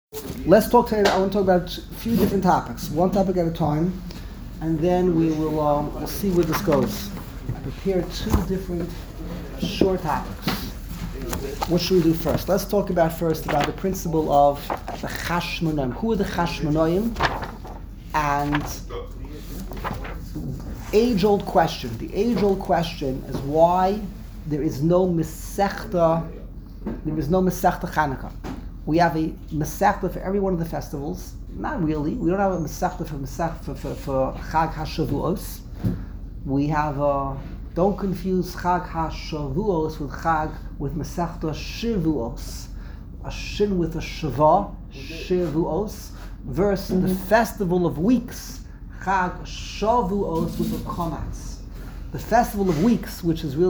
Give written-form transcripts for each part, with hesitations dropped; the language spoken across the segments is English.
Let's talk today. I want to talk about a few different topics, one topic at a time, and then we will we'll see where this goes. I prepared two different short topics. What should we do first? Let's talk about the principle of the Chashmonaim. Who are the Chashmonaim? And age-old question. The age-old question is why there is no Masechta. There is no Masechta Chanukah. We have a Masechta for every one of the festivals. Not really. We don't have a Masechta for Chag HaShavuos. We have don't confuse Chag HaShavuos with Masechta Shavuos. A shin with a shava, Shavuos, versus the festival of weeks, Chag Shavuos with a komatz. The festival of weeks, which is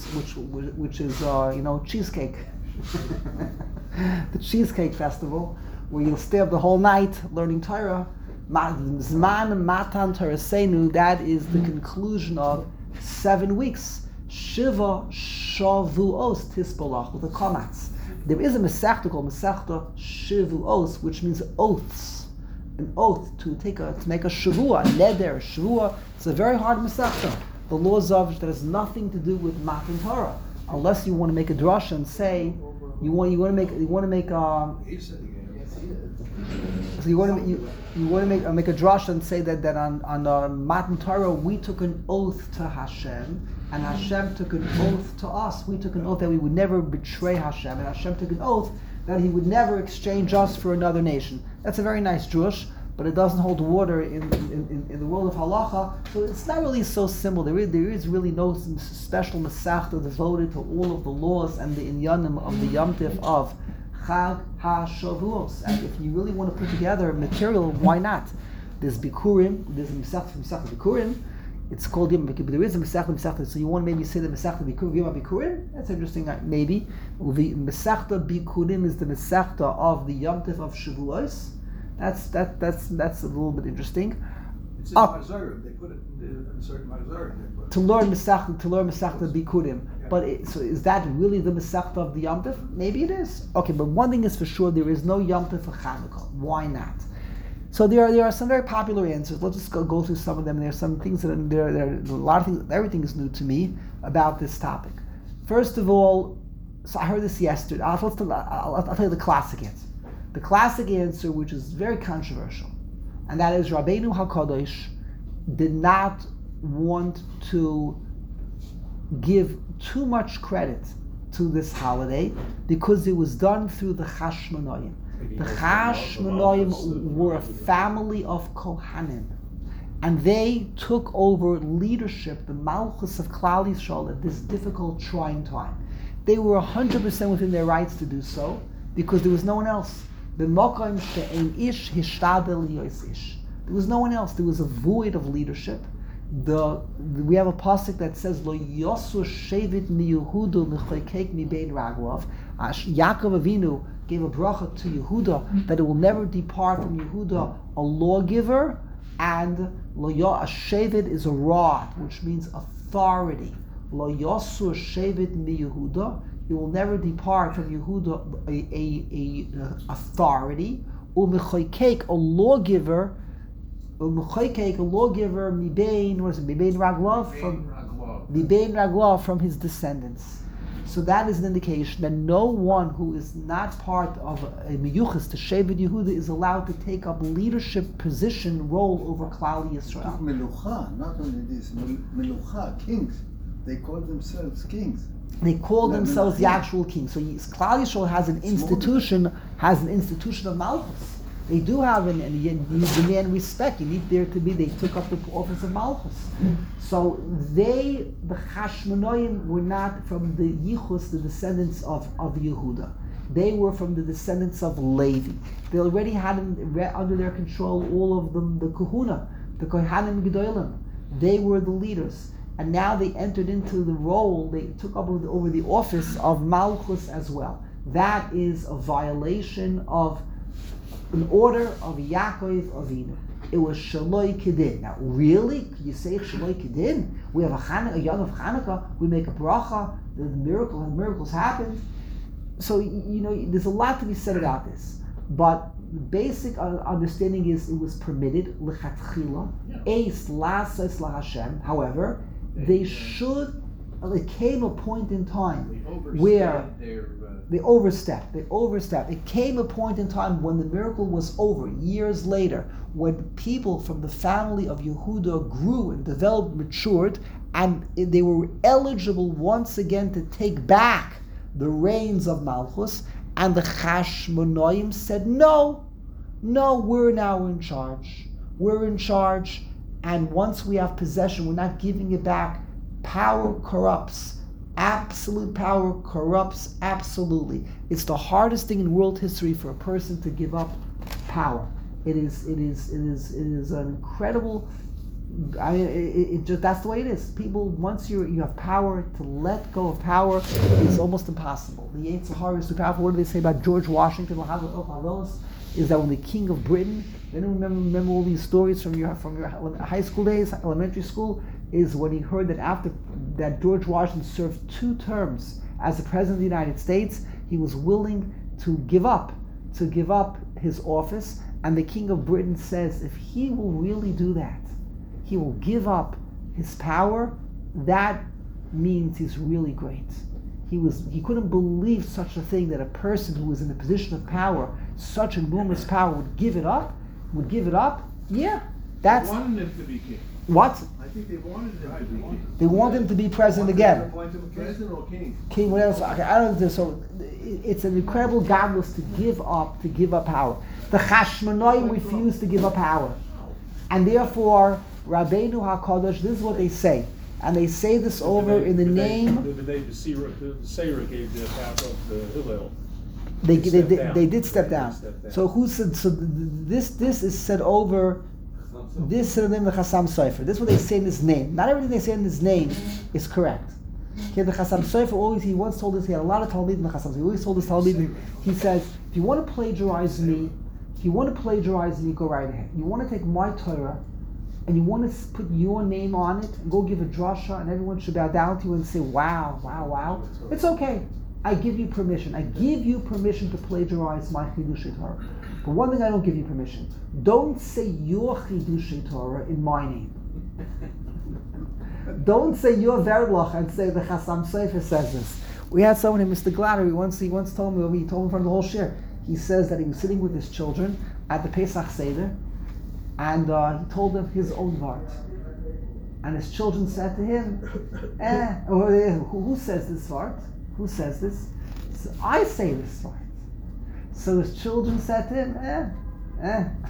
cheesecake. The Cheesecake Festival, where you'll stay up the whole night learning Torah. Zman Matan Torah Seinu, that is the conclusion of 7 weeks. Shiva Shavuos Tispolach, with the komatz. There is a Masechta called Masechta Shavuos, which means oaths. An oath to make a Shavua, Neder, Shavua. It's a very hard Masechta. The laws of that has nothing to do with Matan Torah, unless you want to make a drasha and say you want to make a drasha and say that on Matan Torah we took an oath to Hashem and Hashem took an oath to us. We took an oath that we would never betray Hashem, and Hashem took an oath that He would never exchange us for another nation. That's a very nice drush, but it doesn't hold water in the world of halacha, so it's not really so simple. There is really no special Masechta devoted to all of the laws and the inyanim of the Yom Tif of Chag HaShavuos. And if you really want to put together material, why not? There's Bikurim, there's a Masechta Bikurim. It's called Yom Bikurim, but there is a Masechta. So you want to maybe say the Masechta Bikurim, Yom Bikurim? That's interesting, maybe. The Masechta Bikurim is the Masechta of the Yom Tif of Shavuos. That's a little bit interesting. It's in Mazur. They put it in a certain Mazur. To learn Masechta Bikurim. Yeah. But so is that really the Masechta of the Yom Tov? Maybe it is. Okay, but one thing is for sure: there is no Yom Tov for Chanukah. Why not? So there are some very popular answers. Let's just go through some of them. There are some things that there are a lot of things. Everything is new to me about this topic. First of all, so I heard this yesterday. I'll tell you the classic answer. The classic answer, which is very controversial, and that is Rabbeinu HaKadosh did not want to give too much credit to this holiday because it was done through the Chashmonaim. The Chashmonaim were a family of Kohanim, and they took over leadership, the Malchus of Klal Yisrael, at this difficult, trying time. They were 100% within their rights to do so because there was no one else. There was no one else. There was a void of leadership. We have a pasuk that says, "Lo yosu shevet mi Yehuda l'choykek mi bein raglav." Yaakov Avinu gave a bracha to Yehuda that it will never depart from Yehuda a lawgiver, and a shevet is a rod, which means authority. Lo yosu shevet mi Yehuda. It will never depart from Yehuda a authority. U'mechoykek, a lawgiver. U'mechoykek, a lawgiver. Mibein raglav from his descendants. So that is an indication that no one who is not part of a miyuchas to Shevet Yehuda is allowed to take up leadership position role over Klal Yisrael. Melucha, not only this, Melucha, kings. They call themselves kings. They call themselves the actual king. So Klal Yisrael has an institution of Malchus. They do have and you demand respect. You need there to be. They took up the office of Malchus. So the Chashmonaim, were not from the Yichus, the descendants of Yehuda. They were from the descendants of Levi. They already had under their control all of them, the Kahuna, the Kohanim Gedolim. They were the leaders. And now they entered into the role, they took up over the office of Malchus as well. That is a violation of an order of Yaakov Avinu. It was Shaloi Kedin. Now, really? Can you say Shaloi Kedin? We have a Yom of Chanukah, we make a bracha, the miracles happen. So, there's a lot to be said about this. But the basic understanding is it was permitted lechatchila, eis lasas laHashem. However, they should. It came a point in time where they overstepped. It came a point in time when the miracle was over, years later, when people from the family of Yehuda grew and developed, matured, and they were eligible once again to take back the reins of Malchus, and the Chashmonaim said, no, we're now in charge. We're in charge, and once we have possession, we're not giving it back. Power corrupts. Absolute power corrupts absolutely. It's the hardest thing in world history for a person to give up power. It is an incredible. I mean, it just that's the way it is. People, once you have power, to let go of power is almost impossible. The Yetzer Hara is too powerful. What do they say about George Washington? Is that when the King of Britain? Anyone remember all these stories from your high school days, elementary school? Is when he heard that after that George Washington served 2 terms as the President of the United States, he was willing to give up his office. And the King of Britain says, if he will really do that, he will give up his power, that means he's really great. He couldn't believe such a thing, that a person who was in a position of power, such enormous power, would give it up. Yeah, that's. They wanted him to be king. What? I think they wanted him to be king. They want him to be president again. President or king? King, whatever. So, okay, I don't know. So it's an incredible godless to give up power. The Chashmonaim refused to give up power, and therefore Rabbeinu HaKadosh. This is what they say, and they say this over in the name. The Seira gave the path of the Hillel. They did step down. So who said? So this is said over. This is the name of the Chassam Sofer. This is what they say in his name. Not everything they say in his name is correct. Okay, the Chassam Sofer he once told us, he had a lot of Talmud in the Chassam Sofer. He always told us Talmud. He says, if you want to plagiarize me, go right ahead. You want to take my Torah and you want to put your name on it and go give a drasha and everyone should bow down to you and say, wow. It's okay. I give you permission. I give you permission to plagiarize my Chidushei Torah. But one thing I don't give you permission. Don't say your Chidushei Torah in my name. Don't say your Verdlach and say the Chassam Sofer says this. We had someone named Mr. Glatter, he once told me, he told me from the whole share. He says that he was sitting with his children at the Pesach Seder, and he told them his own Vart. And his children said to him, who says this Vart? Who says this? So I say this Vart. So his children said to him,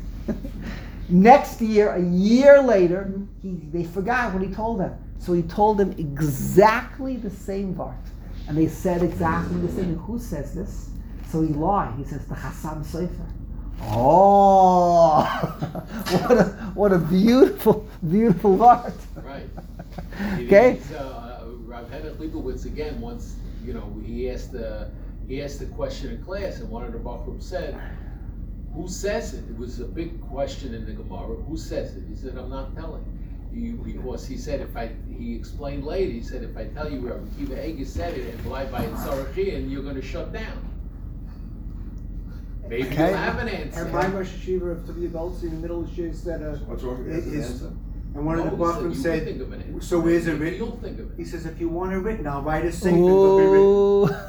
Next year, a year later, they forgot what he told them. So he told them exactly the same Vart. And they said exactly the same. Who says this? So he lied. He says, the Chassam Sofer. Oh, what a beautiful Vart. Right. Okay? Rav Henoch Leibowitz again once, he asked the question in class, and one of the Bachrim said, who says it? It was a big question in the Gemara. Who says it? He said, I'm not telling you. Because he said, he explained later, he said, if I tell you Rabbi Akiva Eiger said it and lie by Tzarachian, you're going to shut down. Maybe you'll have an answer. And my Rosh Hashiva of the adults in the middle of the shir said, What's wrong with his, that? and one of the Bachrim said, so where's it written? You'll think of it. He says, if you want it written, I'll write a sefer, it'll be written.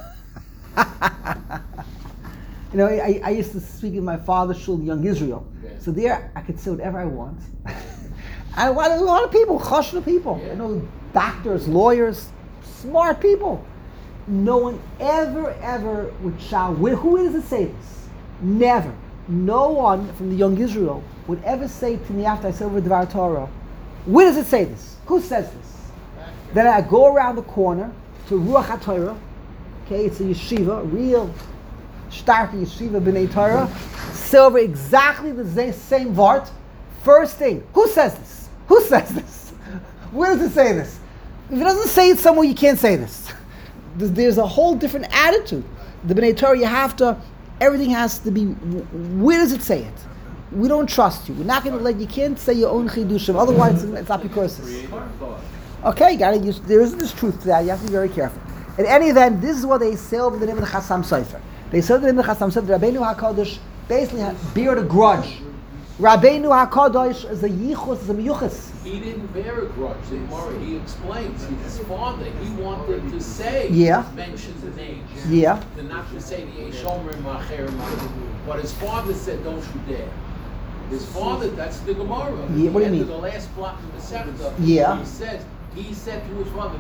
I used to speak in my father's shul, Young Israel. Yeah. So there, I could say whatever I want. And a lot of people, chashna people. Yeah. Doctors, lawyers, smart people. No one ever would shout. Who does it say this? Never. No one from the Young Israel would ever say to me after I said over Dvar Torah, where does it say this? Who says this? Then I go around the corner to Ruach HaTorah. Okay, it's a yeshiva, real stark yeshiva b'nei Torah. Say over exactly the same vart. First thing, who says this? Who says this? Where does it say this? If it doesn't say it somewhere, you can't say this. There's a whole different attitude. The b'nei Torah, everything has to be, where does it say it? We don't trust you. We're not going to you can't say your own chidushim, otherwise it's not because. Okay, there isn't this truth to that. You have to be very careful. In any event, this is what they say over the name of the Chassam Sofer. They say the name of the Chassam Sofer, Rabbeinu HaKadosh basically bear the grudge. Rabbeinu HaKadosh is a yichus, is a miyuchas. He didn't bear a grudge. The Gemara, he explains. His father, he wanted to say, mention the name. Yeah. To not to say the Yeshomer Macher. But his father said, don't you dare. His father, that's the Gemara. Yeah, what do you mean? The last block in the Masechta, Yeah. he said to his father,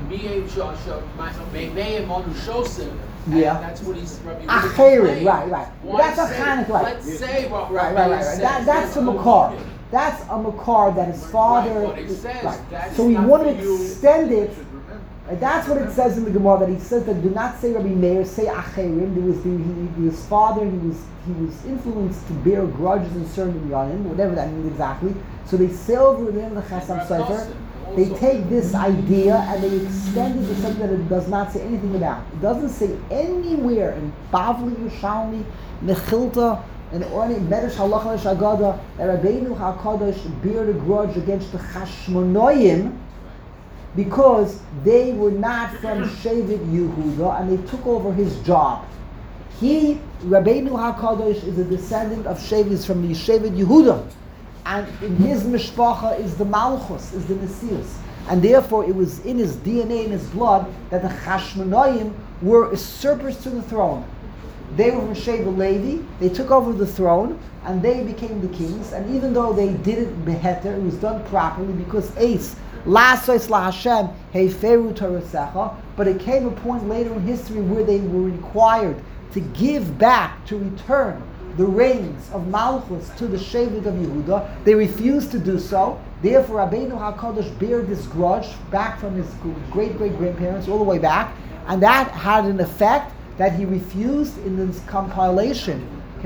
Yeah. That's what he's Acherim, right. That's a Chanukah, right. Let's say what Right. says, That's a makar. That's a makar that his father. Right, but it says that's So he not wanted for to you. extend it. And that's what it says in the Gemara, that he says that do not say Rabbi Meir, say Acherim. His father, he was influenced to bear grudges in certain yanim, whatever that means exactly. So they say over the end of the Chasam Sofer, they take this idea and they extend it to something that it does not say anything about. It doesn't say anywhere in Bavli, Yerushalmi, Mechilta, and Orni, Medrash Halacha Shagada, that Rabbeinu HaKadosh bear a grudge against the Chashmonoim, because they were not from Shevet Yehuda and they took over his job. Rabbeinu HaKadosh, is a descendant of Shevet, from the Shevet Yehuda, and in his mishpacha is the Malchus, is the Nesius, and therefore it was in his DNA, in his blood, that the Chashmonoim were usurpers to the throne. They were from Shevet Levi, they took over the throne, and they became the kings, and even though they did it beheter, it was done properly, because Ace, Lasois La Hashem, Heiferu Torasecha, but it came a point later in history where they were required to give back, to return the reins of Malchus to the Shevet of Yehuda. They refused to do so. Therefore, Rabbeinu HaKadosh bear this grudge back from his great-great-grandparents all the way back, and that had an effect that he refused in this compilation.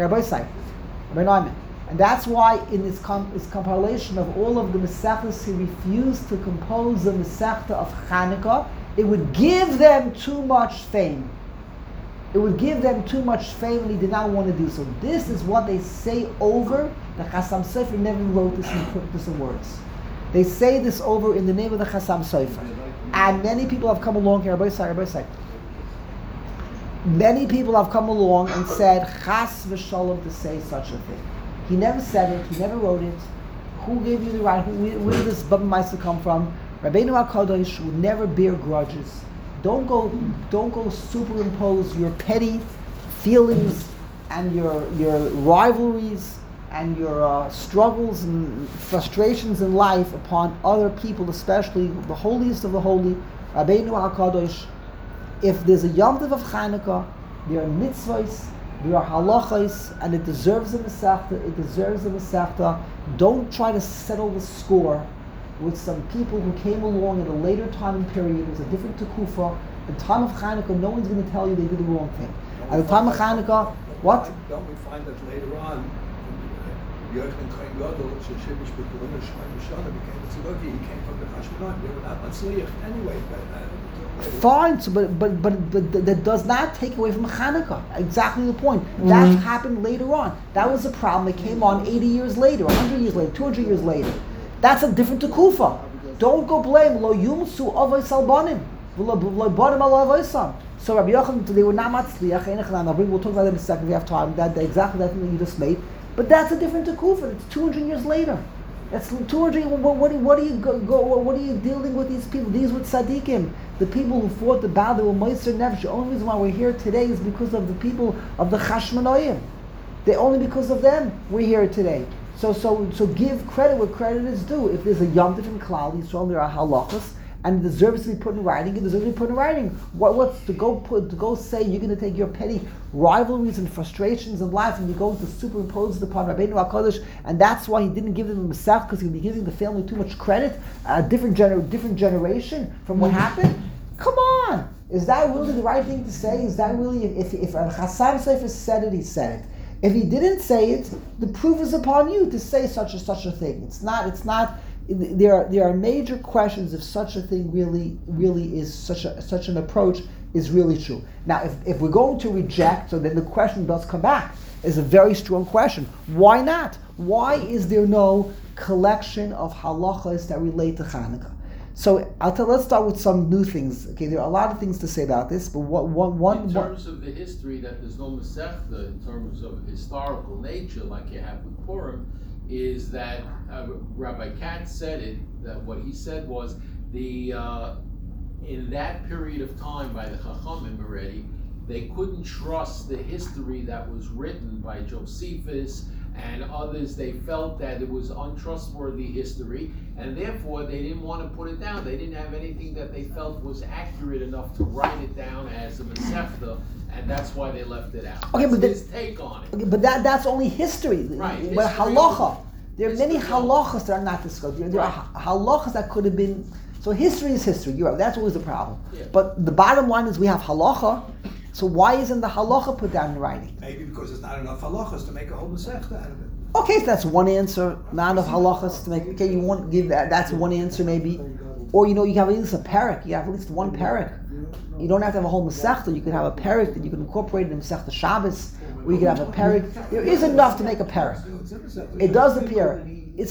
And that's why in his compilation of all of the Masechtas, he refused to compose the Masechta of Chanukah. It would give them too much fame. It would give them too much fame, and he did not want to do so. This is what they say over. The Chasam Sofer never wrote this and put this in words. They say this over in the name of the Chasam Sofer. And many people have come along here, many people have come along and said, Chas v'shalom, to say such a thing. He never said it, he never wrote it. Who gave you the right? Where did this Baba Meister come from? Rabbeinu HaKadosh would never bear grudges. Don't go superimpose your petty feelings and your rivalries and your struggles and frustrations in life upon other people, especially the holiest of the holy, Rabbeinu HaKadosh. If there's a Yom Tov of Chanukah, there are mitzvahs, there are halachas, and it deserves a Masechta. Don't try to settle the score with some people who came along at a later time and period. It was a different tekufa. At the time of Chanukah, no one's going to tell you they did the wrong thing. At the time of Chanukah, what? Don't we find that later on, Yochanan Kohen Gadol, Sheshevish B'Korona Shemaim Shana became a Tzedaki, he came from the Chashmonaim. They were not Matzliach anyway. Fine, so, but that does not take away from Chanukah. Exactly the point. That happened later on. That was a problem that came on 80 years later, 100 years later, 200 years later. That's a different tekufa. Don't go blame lo yumsu avos albanim, lo banim al avosam. So Rabbi Yochanan, they were not matzliach. We'll talk about that in a second if we have time. That exactly that thing that you just made. But that's a different tekufa. It's 200 years later. That's 200. What are you dealing with these people? These were tzaddikim. The people who fought the battle, they were moiser nefesh. The only reason why we're here today is because of the people of the Chashmonoim. Only because of them we're here today. So give credit where credit is due. If there's a Yom Tov in Klal Yisrael, there are halachas, and it deserves to be put in writing. It deserves to be put in writing. What's to go say you're going to take your petty rivalries and frustrations in life and you're going to superimpose it upon Rabbeinu HaKadosh, and that's why he didn't give them himself, because he'd be giving the family too much credit. A different generation from what happened. Come on, is that really the right thing to say? Is that really if Chasam Sofer said it, he said it. If he didn't say it, the proof is upon you to say such a thing. It's not. There are major questions if such a thing really is such an approach is really true. Now, if we're going to reject, so then the question does come back. Is a very strong question. Why not? Why is there no collection of halachas that relate to Chanukah? So let's start with some new things. Okay, there are a lot of things to say about this, but in terms of the history, that there's no Masechta in terms of historical nature, like you have with Purim, is that Rabbi Katz said it. That what he said was in that period of time by the Chachamim already, they couldn't trust the history that was written by Josephus and others. They felt that it was untrustworthy history, and therefore they didn't want to put it down. They didn't have anything that they felt was accurate enough to write it down as a Masechta, and that's why they left it out. Okay, that's but his take on it. Okay, but that's only history. Right, But history halacha, there are many history halachas that are not discussed. There are halachas that could have been. So history is history. You're right. That's always the problem. Yeah. But the bottom line is we have halacha. So why isn't the halacha put down in writing? Maybe because there's not enough halachas to make a whole masechta out of it. Okay, so that's one answer. Not enough halachas to make. Okay, you want to give that. That's one answer maybe. Or you have at least a parak. You have at least one parak. You don't have to have a whole masechta. You could have a parak that you can incorporate in Masechta Shabbos. Or you could have a parak. There is enough to make a parak. It does appear. It's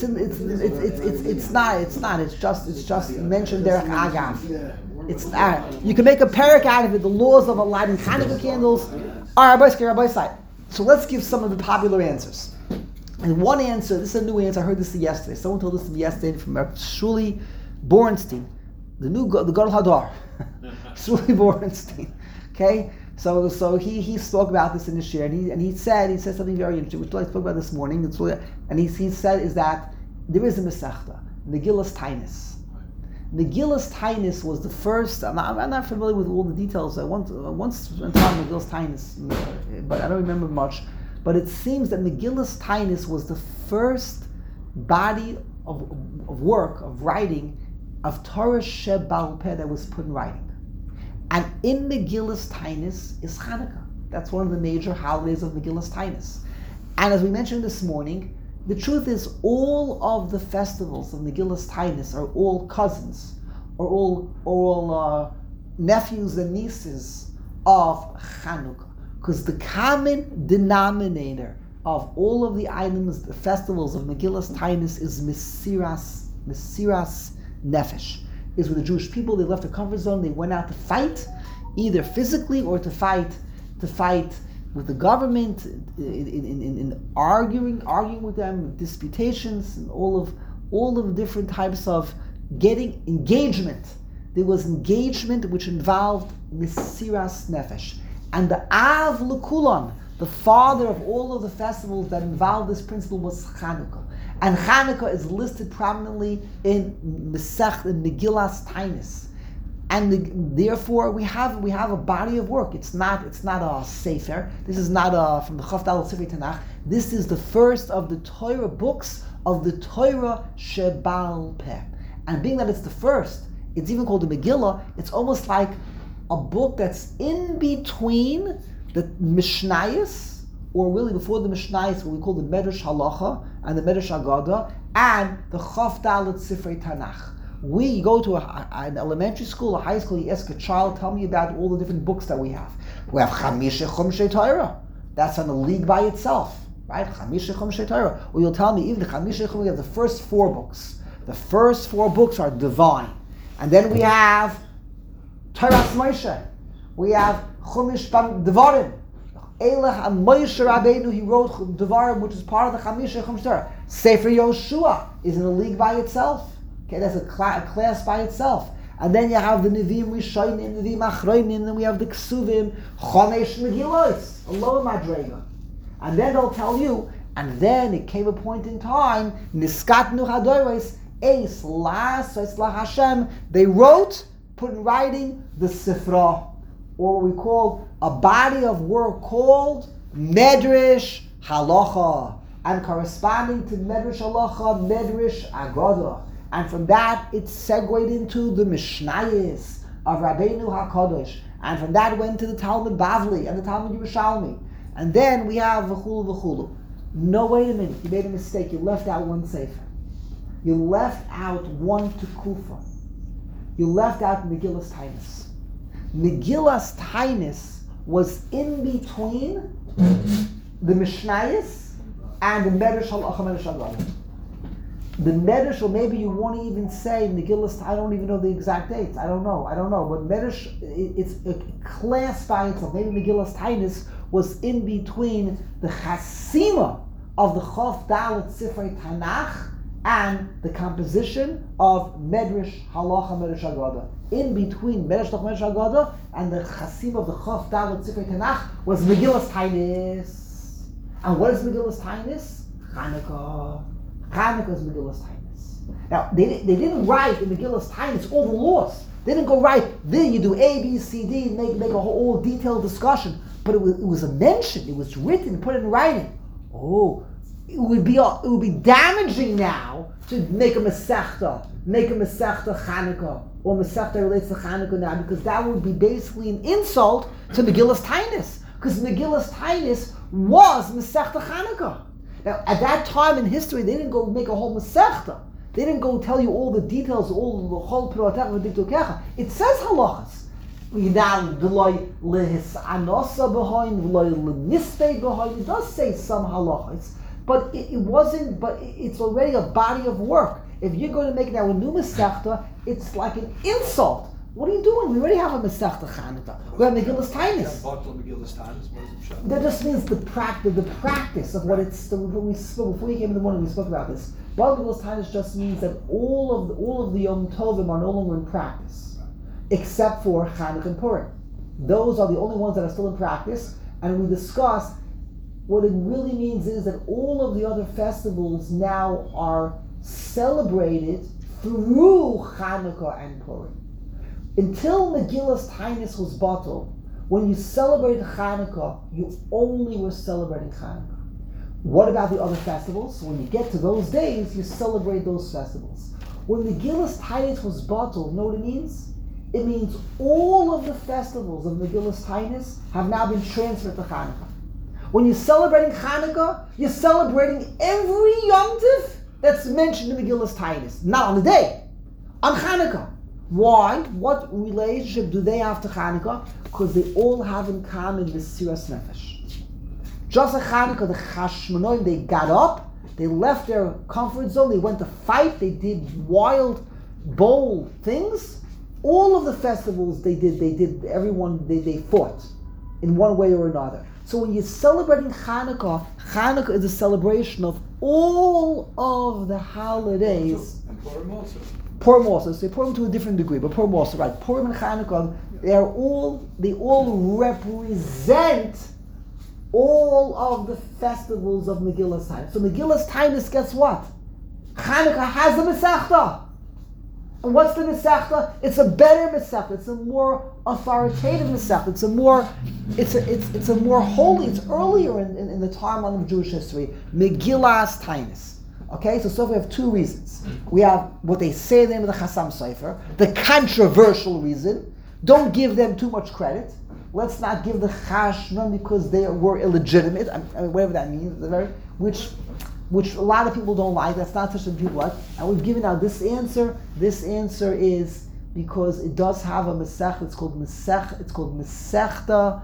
not. It's just mentioned derech agav. It's not. You can make a parak out of it. The laws of lighting Hanukkah candles are Rabbi side. So let's give some of the popular answers. And one answer. This is a new answer. I heard this yesterday. Someone told this to me yesterday from Shuli Borenstein, the Gadol Hadar. Shuli Borenstein. Okay. So he spoke about this in the shir, and he said something very interesting, which I spoke about this morning. And he said is that there is a Masechta, Megillas Tainus. Megillas Tainus was the first. I'm not familiar with all the details. I once went on Megillas Tainus, but I don't remember much. But it seems that Megillas Tainus was the first body of work, of writing, of Torah Shebal Peh that was put in writing. And in Megillas Tainus is Hanukkah. That's one of the major holidays of Megillas Tainus. And as we mentioned this morning, the truth is all of the festivals of Megillas Tainus are all cousins, or all nephews and nieces of Hanukkah. Because the common denominator of all of the items, the festivals of Megillas Tainus is Mesiras Nefesh. Is with the Jewish people. They left their comfort zone. They went out to fight, either physically or to fight with the government, in arguing with them, disputations, and all of different types of getting engagement. There was engagement which involved Mesiras Nefesh, and the Av L'Kulan, the father of all of the festivals that involved this principle, was Chanukah. And Hanukkah is listed prominently in Megillas Tainus, and therefore we have a body of work. It's not a sefer. This is not from the Chavdal Sifrei Tanakh. This is the first of the Torah books of the Torah Shebal Peh. And being that it's the first, it's even called the Megillah. It's almost like a book that's in between the Mishnayos, or really before the Mishnayos, what we call the Medrash Halacha and the Medrash Agada, and the Chaf Dalet Sifrei Tanakh. We go to an elementary school, a high school, you ask a child, tell me about all the different books that we have. We have Chamisha Chumshei Torah. That's on a league by itself, right? Chamisha Chumshei Torah. Or you'll tell me, even the Chamisha Chumshei, we have the first 4 books. The first 4 books are divine. And then we have Torah Moshe. We have Chumash Devarim. Elech and Moshe Rabbeinu, he wrote Devarim, which is part of the Chamisha Chumshei Torah. Sefer Yoshua is in a league by itself. Okay, that's a class by itself. And then you have the Nevi'im Rishonim, Nevi'im Achronim, and then we have the Ksuvim, Chomesh Megillos, a lower Madrega. And then they'll tell you, and then it came a point in time, Niskatnu Hadoros, Eis Las Hashem, they wrote, put in writing, the Sifra, or what we call a body of work called Medrash Halacha, and corresponding to Medrash Halacha, Medrash Agada. And from that, it segued into the Mishnayos of Rabbeinu HaKadosh. And from that went to the Talmud Bavli and the Talmud Yerushalmi. And then we have V'chulu V'chulu. No, wait a minute, you made a mistake. You left out one sefer. You left out one Tekufa. You left out Megillas Tainus. Megillas Tainus was in between the Mishnayos and the Medrash Halacha, Medrash Agada. the Medrash, or maybe you want to even say Megillas. I don't even know the exact dates. I don't know. But Medrash, it's a class by itself. Maybe Megillas Tainis was in between the Chasima of the Chof Dalet Sifrei Tanakh and the composition of Medrash Halacha Medrash Haggadah. In between Medrash Haggadah and the Chasima of the Chof Dalet Sifrei Tanakh was Megillas Tainis. And what is Megillas Tainis? Chanukah. Chanukah is Megillas Tainis. Now, they didn't write in Megillas Tainis all the laws. They didn't go right there. You do A, B, C, D, and make a whole detailed discussion. But it was a mention. It was written, put in writing. Oh, it would be damaging now to make a Masechta Chanukah, or Masechta relates to Chanukah now, because that would be basically an insult to Megillas Tainis, because Megillas Tainis was Masechta Chanukah. Now, at that time in history, they didn't go make a whole Masechta. They didn't go tell you all the details, all the whole Pirotech V'Diktokecha. It says halachas. It does say some halachas, but it wasn't. But it's already a body of work. If you're going to make now a new Masechta, it's like an insult. What are you doing? We already have a Masechta Chanukah. We have Megillas Tainis. That just means the practice of what it's. We spoke before you came in the morning. We spoke about this. Well, Megillas Tainis just means that all of the Yom Tovim are no longer in practice, except for Chanukah and Purim. Those are the only ones that are still in practice. And we discussed what it really means is that all of the other festivals now are celebrated through Chanukah and Purim. Until Megillas Tainis was bottled, when you celebrated Chanukah, you only were celebrating Chanukah. What about the other festivals? When you get to those days, you celebrate those festivals. When Megillas Tainis was bottled, you know what it means? It means all of the festivals of Megillas Tainis have now been transferred to Chanukah. When you're celebrating Chanukah, you're celebrating every Yom Tiv that's mentioned in Megillas Tainis. Not on the day, on Chanukah. Why? What relationship do they have to Chanukah? Because they all have in common the Mesiras Nefesh. Just like Chanukah, the Chashmonaim, they got up, they left their comfort zone, they went to fight, they did wild, bold things. All of the festivals they did, everyone, they fought in one way or another. So when you're celebrating Chanukah, Chanukah is a celebration of all of the holidays. And Purim also. Purim also, so Purim to a different degree, but Purim also, right? Purim and Chanukah, they all represent all of the festivals of Megillas Tainis. So Megillas Tainis, guess what? Chanukah has a Masechta. And what's the Masechta? It's a better Masechta. It's a more authoritative Masechta. It's a more holy. It's earlier in the timeline of Jewish history. Megillas Tainis. Okay, so we have two reasons. We have what they say in the name of the Chassam Sofer, the controversial reason. Don't give them too much credit. Let's not give the Chashmon because they were illegitimate. I mean, whatever that means, which a lot of people don't like. That's not such a people like. And we've given out this answer. This answer is because it does have a Masech. It's called Masechta.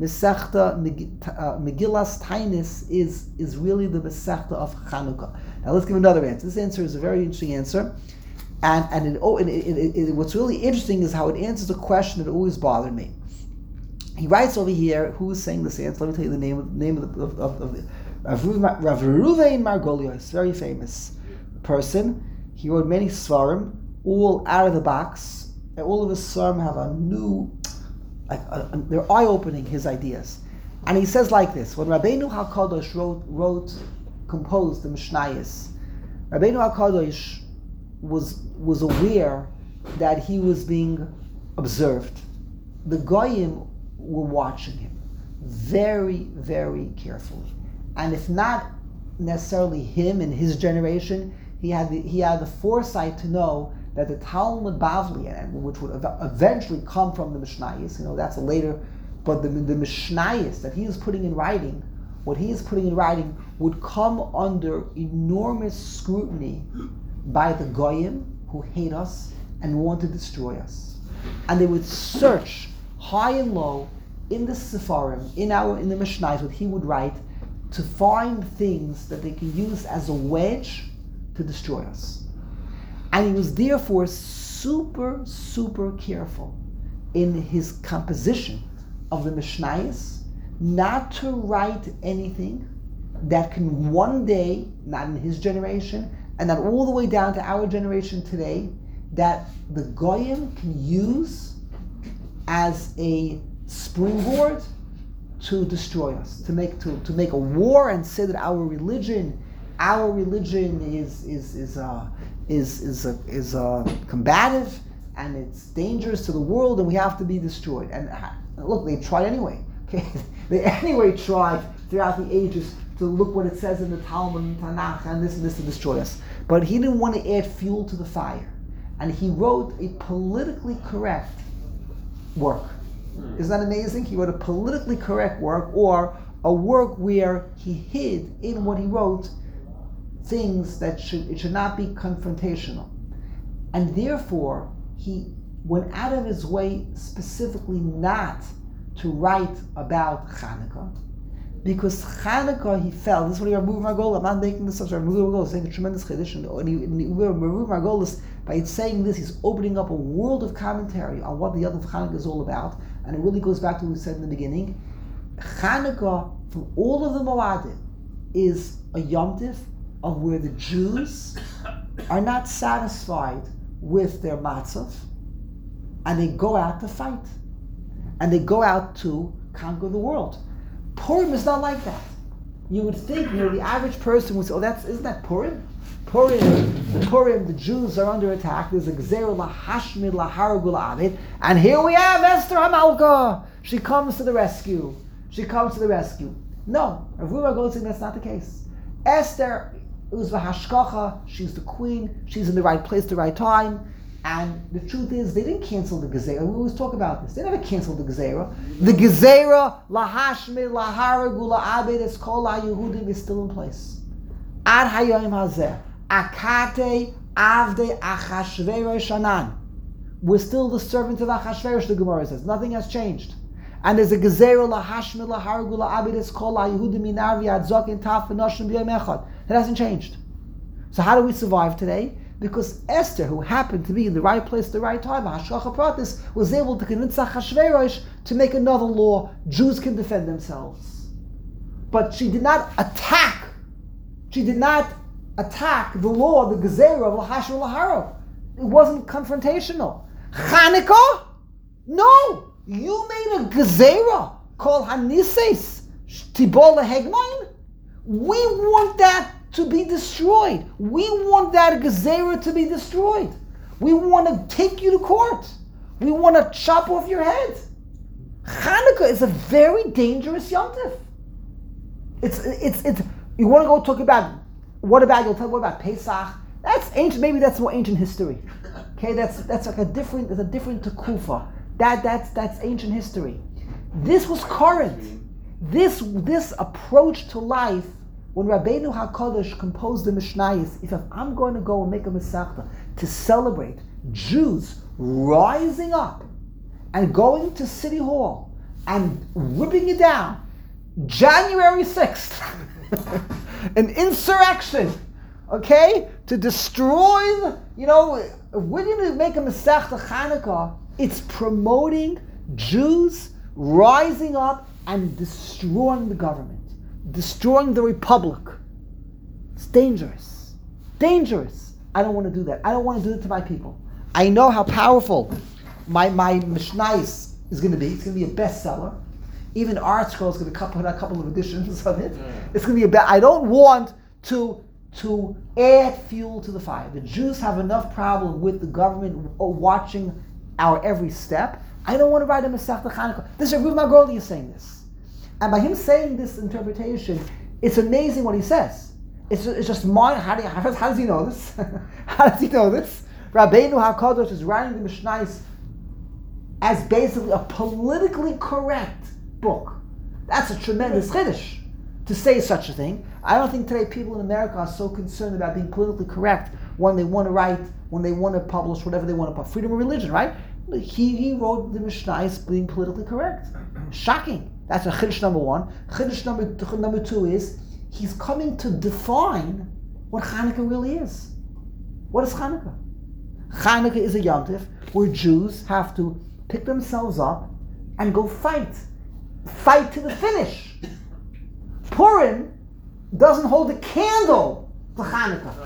Megillas Tainis is really the Masechta of Chanukah. Now let's give another answer. This answer is a very interesting answer, and what's really interesting is how it answers a question that always bothered me. He writes over here, who's saying this answer? Let me tell you the name of the Rav Reuven Margolios, very famous person. He wrote many svarim, all out of the box, and all of his svarim have a new. They're eye-opening, his ideas. And he says like this, when Rabbeinu HaKadosh composed the Mishnayos, Rabbeinu HaKadosh was aware that he was being observed. The Goyim were watching him very, very carefully. And if not necessarily him in his generation, he had the foresight to know that the Talmud Bavli, which would eventually come from the Mishnayos, that's a later, but the Mishnayos that he is putting in writing, what he is putting in writing would come under enormous scrutiny by the Goyim who hate us and want to destroy us. And they would search high and low in the Sefarim, in the Mishnayos, what he would write, to find things that they can use as a wedge to destroy us. And he was therefore super, super careful in his composition of the Mishnayos not to write anything that can one day, not in his generation, and not all the way down to our generation today, that the Goyim can use as a springboard to destroy us, to make a war and say that our religion is combative and it's dangerous to the world and we have to be destroyed. And look, they tried anyway. Okay, they anyway tried throughout the ages to look what it says in the Talmud and Tanakh and this to destroy us. But he didn't want to add fuel to the fire, and he wrote a politically correct work. Isn't that amazing? He wrote a politically correct work, or a work where he hid in what he wrote things that should not be confrontational. And therefore, he went out of his way specifically not to write about Hanukkah, because Hanukkah, he felt, this is what he removed Margolis, I'm not making this up, removed Margolis, saying a tremendous chiddush, and he removed Margolis by saying this, he's opening up a world of commentary on what the other Hanukkah is all about, and it really goes back to what we said in the beginning. Hanukkah, from all of the Moadim, is a Yom Tif of where the Jews are not satisfied with their matzav, and they go out to fight, and they go out to conquer the world. Purim is not like that. You would think, the average person would say, isn't that Purim? Purim, the Jews are under attack. There's a Gzeira lahashmid lahargu la'avid, and here we have Esther HaMalka. She comes to the rescue. No, Rav Ruva goes saying that's not the case. Esther, it was v'hashkacha, she's the queen, she's in the right place, the right time. And the truth is, they didn't cancel the Gezerah. We always talk about this. They never canceled the Gezerah. The Gezerah, lahashmid, laharagu, la'abed, eskol ha'yehudim is still in place. Ad hayom hazeh, akate avde achashverosh anan. We're still the servants of Achashverosh, the Gemara says. Nothing has changed. And there's a Gezerah, lahashmid, laharagu, la'abed, eskol ha'yehudim minarvi, adzok, and taf, and noshim, b'yom echad. That hasn't changed. So how do we survive today? Because Esther, who happened to be in the right place at the right time, Hashgacha Pratis, was able to convince Achashverosh to make another law. Jews can defend themselves. But she did not attack. She did not attack the law, the Gezerah of Lahashim Laharav. It wasn't confrontational. Chanukah? No! You made a Gezerah called Hanises Tibol Hegmain. We want that to be destroyed. We want that Gezerah to be destroyed. We want to take you to court. We want to chop off your head. Hanukkah is a very dangerous Yom Tif. It's. You want to go talk about what about Pesach? That's ancient. Maybe that's more ancient history. Okay, that's like a different Tekufa. That's ancient history. This was current. This approach to life. When Rabbeinu HaKadosh composed the Mishnayos, if I'm going to go and make a Masechta to celebrate Jews rising up and going to City Hall and ripping it down, January 6th, an insurrection, okay, to destroy, we're going to make a Masechta Chanukah, it's promoting Jews rising up and destroying the government. Destroying the republic. It's dangerous. Dangerous. I don't want to do that. I don't want to do it to my people. I know how powerful my Mishnayos is going to be. It's going to be a bestseller. Even Art Scroll is going to put out a couple of editions of it. It's going to be I don't want to add fuel to the fire. The Jews have enough problem with the government watching our every step. I don't want to write a Masechta Chanukah. This is Rav Margoli is saying this. And by him saying this interpretation, it's amazing what he says. It's just mind. How does he know this? How does he know this? Rabbeinu HaKadosh is writing the Mishnayos as basically a politically correct book. That's a tremendous chiddush to say such a thing. I don't think today people in America are so concerned about being politically correct when they want to write, when they want to publish, whatever they want to publish. Freedom of religion, right? He wrote the Mishnayos being politically correct. Shocking. That's a chiddush number one. Chiddush number two is he's coming to define what Hanukkah really is. What is Hanukkah? Hanukkah is a Yom Tov where Jews have to pick themselves up and go fight. Fight to the finish. Purim doesn't hold a candle to Hanukkah.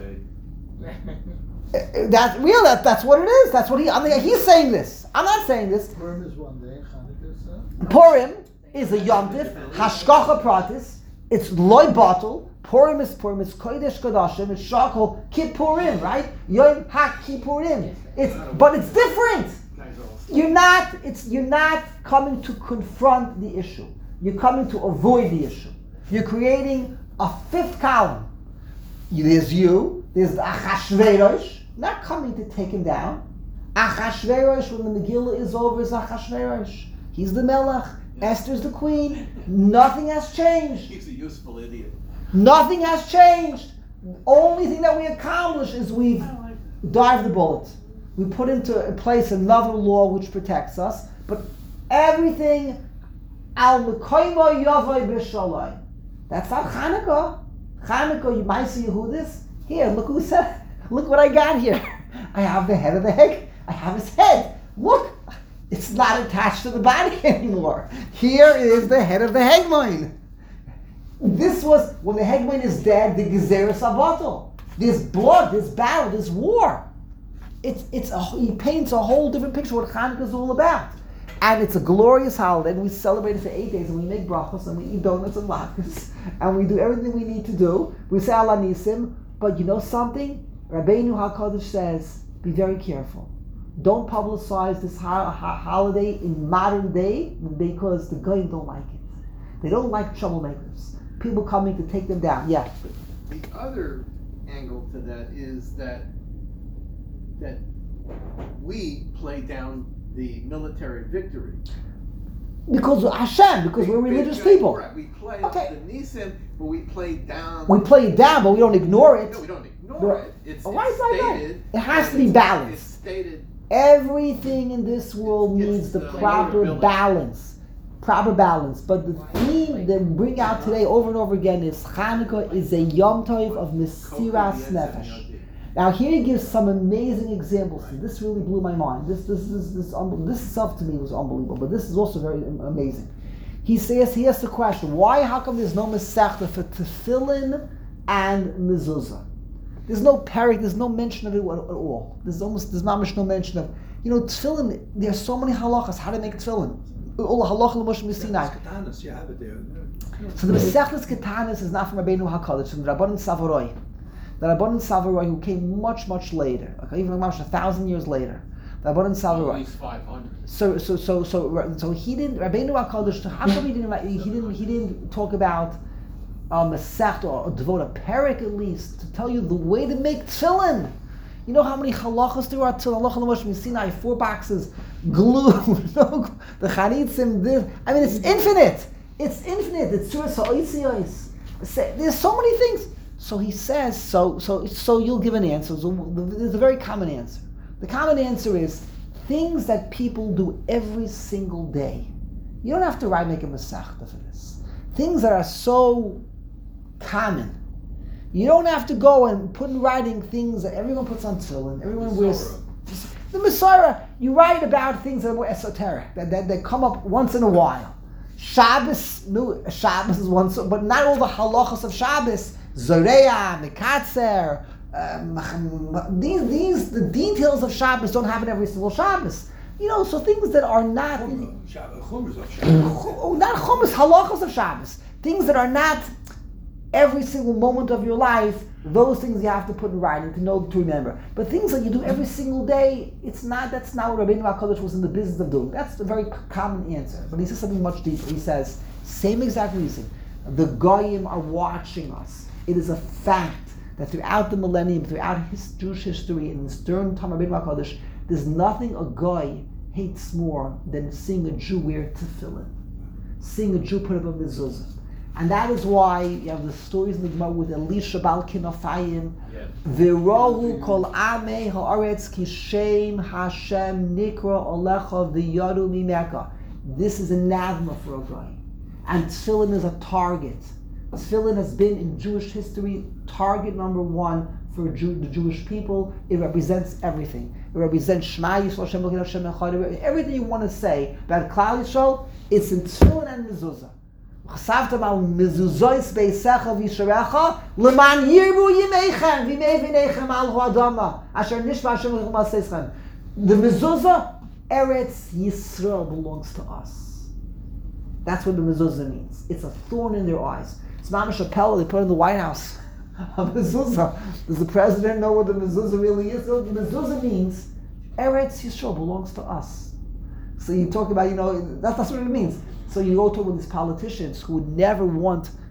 That's what it is. That's what he's saying this. I'm not saying this. Purim is one day, Hanukkah is Purim is a Yom Tov, Hashgacha Pratis. It's loy batel. Purim is Kodesh Kodashim. It's Shakol Kippurim, right? Yom HaKippurim. But it's different. You're not coming to confront the issue. You're coming to avoid the issue. You're creating a fifth column. There's the Achashverosh, not coming to take him down. Achashverosh, when the Megillah is over, is Achashverosh. He's the Melech. Esther's the queen. Nothing has changed. He's a useful idiot. Nothing has changed. The only thing that we accomplish is we've dived the bullet. We put into place another law which protects us. But everything al mekoymo yavoi b'shalom. That's not Hanukkah. Hanukkah, you might see Yehudis. Here, look who said. Look what I got here. I have the head of the Heg. I have his head. Look, it's not attached to the body anymore. Here is the head of the Hegmoin. This was, when the Hegmoin is dead, the Gezeres Abatel. There's blood, there's battle, there's war. He paints a whole different picture of what Hanukkah is all about. And it's a glorious holiday, and we celebrate it for 8 days, and we make brachos, and we eat donuts and latkes, and we do everything we need to do. We say Ala Nisim, but you know something? Rabbeinu HaKadosh says, be very careful. Don't publicize this holiday in modern day, because the Goyim don't like it. They don't like troublemakers. People coming to take them down. Yeah. The other angle to that is that we play down the military victory. Because Hashem, because we're religious people. Right. We play Okay. up the Nisim, but we play down. We play it down, but we don't ignore it. No, we don't ignore it. It's Right. stated. It has to be It's balanced. stated. Everything in this world It's needs the the proper ability. balance. Proper balance. But the theme that we bring out today over and over again is Hanukkah is a Yom Tov of Mesiras Nefesh. Now here he gives some amazing examples. This really blew my mind. This stuff to me was unbelievable, but this is also very amazing. He asks the question, how come there's no Masechta for Tefillin and Mezuzah? There's no parak, there's no mention of it at all. There's not no mention of, Tefillin, there's so many halachas, how to make Tefillin. All the halacha l'Moshe Sinai. Katanas, you have it there. So the Masechtas Katanas is not from Rabbeinu HaKadosh, it's from Rabbanan Savaroi. The Rabbanan Savaroi who came much, much later, even 1,000 years later. The Rabbanan At Savaroi. least 500. So he didn't. Rabbeinu HaKadosh. How come he didn't talk about Masechta or devote a parak at least to tell you the way to make tefillin? You know how many halachas there are to halacha l'Moshe Sinai? 4 boxes, glue, the chanitzim. It's infinite. It's infinite. It's Tzuras ha'oisios. There's so many things. So he says. So you'll give an answer. So there's a very common answer. The common answer is things that people do every single day. You don't have to make a masechta for this. Things that are so common. You don't have to go and put in writing things that everyone puts on tefillin. Everyone wears the Messiah. You write about things that are more esoteric, that come up once in a while. Shabbos is one, but not all the halachas of Shabbos. Zoreya, Mikatzer. The details of Shabbos don't happen every single Shabbos. So things that are not Chumash of Shabbos. not chumash, halachas of Shabbos. Things that are not every single moment of your life. Those things you have to put in writing to remember. But things that you do every single day, that's not what Rabbeinu HaKadosh was in the business of doing. That's a very common answer. But he says something much deeper. He says, same exact reason. The Goyim are watching us. It is a fact that throughout the millennium, throughout Jewish history, in this during time of Rabbeinu HaKadosh, there's nothing a Goy hates more than seeing a Jew wear tefillin, seeing a Jew put up a mezuzah. And that is why you have the stories in the Gemara with Elisha Bal Kinofayim, V'rohu kol amei ha'aretz kishem Hashem nikra olecha v'yadu mimeka. This is an anathema for a Goy. And tefillin is a target. Tefillin has been in Jewish history target number one for the Jewish people. It represents everything. It represents Shema Yisrael Hashem Elokeinu Hashem Echad. Everything you want to say about Klal Yisrael, it's in Tefillin and Mezuzah. Chasavtam al mezuzos beisecha v'yisharecha leman yirbu yimeichem v'imei v'neichem al ho'adama asher nishma Hashem Elokeinu ma'aseichem. The mezuzah, Eretz Yisrael, belongs to us. That's what the mezuzah means. It's a thorn in their eyes. It's mamash apella they put in the White House. A mezuzah. Does the president know what the mezuzah really is? The mezuzah means Eretz Yisrael belongs to us. So you talk about, that's what it means. So you go to one of these politicians who would never want to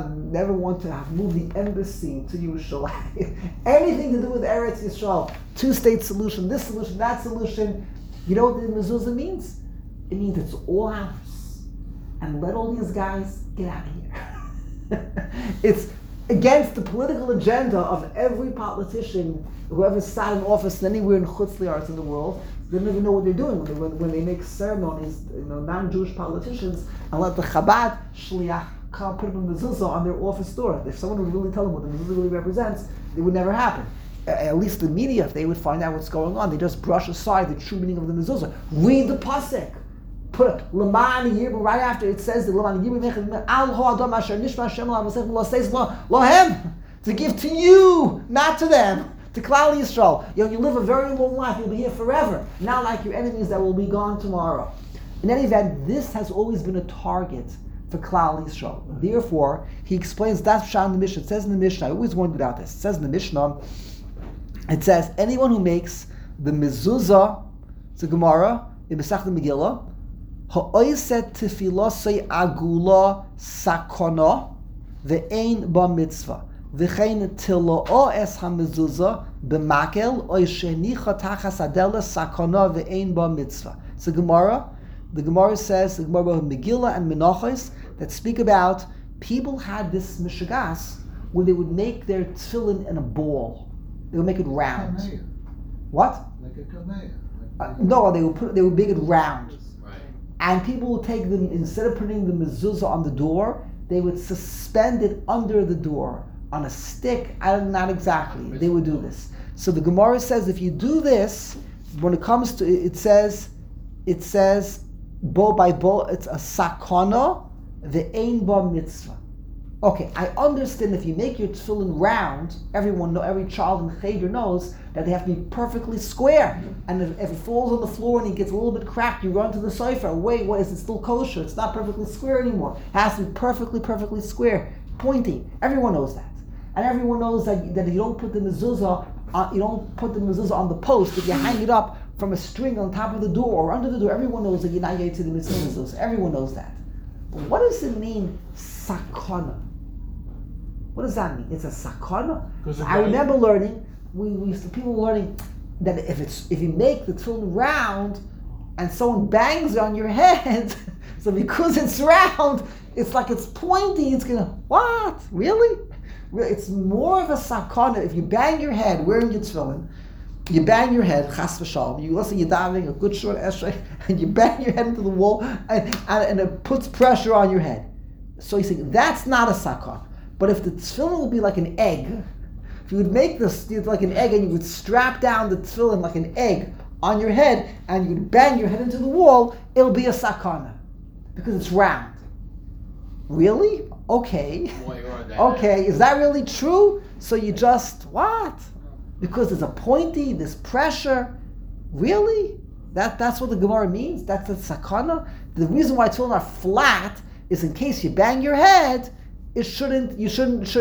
have moved the embassy to Yerushalayim. Anything to do with Eretz Yisrael, two-state solution, this solution, that solution. You know what the mezuzah means? It means it's all ours. And let all these guys get out of here. It's against the political agenda of every politician, whoever sat in office anywhere in Chutz Li'aretz in the world. They don't even know what they're doing when they make ceremonies, non-Jewish politicians, and let the Chabad Shliach come put a mezuzah on their office door. If someone would really tell them what the mezuzah really represents, it would never happen. At least the media, if they would find out what's going on, they just brush aside the true meaning of the mezuzah. Read the pasuk. Put Leman Yirbu right after it says the Leman Yirbu Al Ho'adam Asher Nishma Hashem Lo says Lohem, to give to you, not to them. To Klal Yisrael. You live a very long life. You'll be here forever. Not like your enemies that will be gone tomorrow. In any event, this has always been a target for Klal Yisrael. Therefore, he explains that's Pshat in the Mishnah. It says in the Mishnah, I always wondered about this. It says in the Mishnah, it says, anyone who makes the mezuzah, it's a Gemara, in Masechet Megillah, ha'oiset tefilosei agula sakona, ve'ein ba mitzvah. V'chein tilo'o es hamezuzah b'makel oy shenicha tachas adela sakana ve'ein ba mitzvah. It's a Gemara. The Gemara says, the Gemara of Megillah and Menachos, that speak about people had this mishagas where they would make their tefillin in a ball. They would make it round. Kameya. What? Like a kameya. No, they would make it round. Right. And people would take them, instead of putting the mezuzah on the door, they would suspend it under the door. On a stick, not exactly. They would do this. So the Gemara says if you do this, when it comes to it says bo by bo, it's a sakana, the ein ba mitzvah. Okay, I understand if you make your tefillin round, every child in Cheder knows that they have to be perfectly square. And if it falls on the floor and it gets a little bit cracked, you run to the sofa. Wait, what is it still kosher? It's not perfectly square anymore. It has to be perfectly square, pointy. Everyone knows that. And everyone knows that you don't put the mezuzah on the post. If you hang it up from a string on top of the door or under the door, everyone knows that you're not getting to the mezuzah. Everyone knows that. But what does it mean, sakana? What does that mean? It's a sakana. I remember learning. People were learning that if you make the tefillin round and someone bangs on your head, so because it's round, it's like it's pointy. It's gonna what? Really? It's more of a sakana. If you bang your head wearing your tefillin, you bang your head, chas v'shalom, you listen, you're diving a good short esrei, and you bang your head into the wall, and it puts pressure on your head. So you say, that's not a sakana. But if the tefillin would be like an egg, if you would make this like an egg and you would strap down the tefillin like an egg on your head, and you would bang your head into the wall, it'll be a sakana. Because it's round. Really? Okay. Okay, is that really true? So you just, what? Because there's a pointy, there's pressure. Really? That's what the Gemara means? That's the sakana? The reason why tefillin are flat is in case you bang your head, you shouldn't need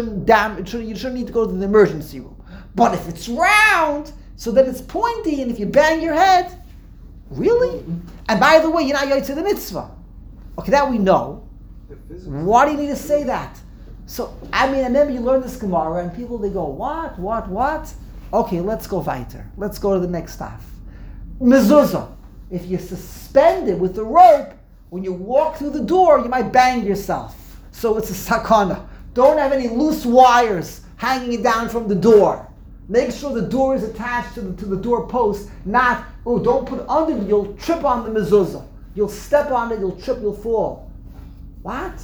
to go to the emergency room. But if it's round, so that it's pointy, and if you bang your head, really? And by the way, you're not yotzei the mitzvah. Okay, that we know. Why do you need to say that? So, I remember you learn this Gemara, and people, they go, what? Okay, let's go weiter. Let's go to the next staff. Mezuzah. If you suspend it with the rope, when you walk through the door, you might bang yourself. So it's a sakana. Don't have any loose wires hanging it down from the door. Make sure the door is attached to the door post, don't put under it, you'll trip on the mezuzah. You'll step on it, you'll trip, you'll fall. What?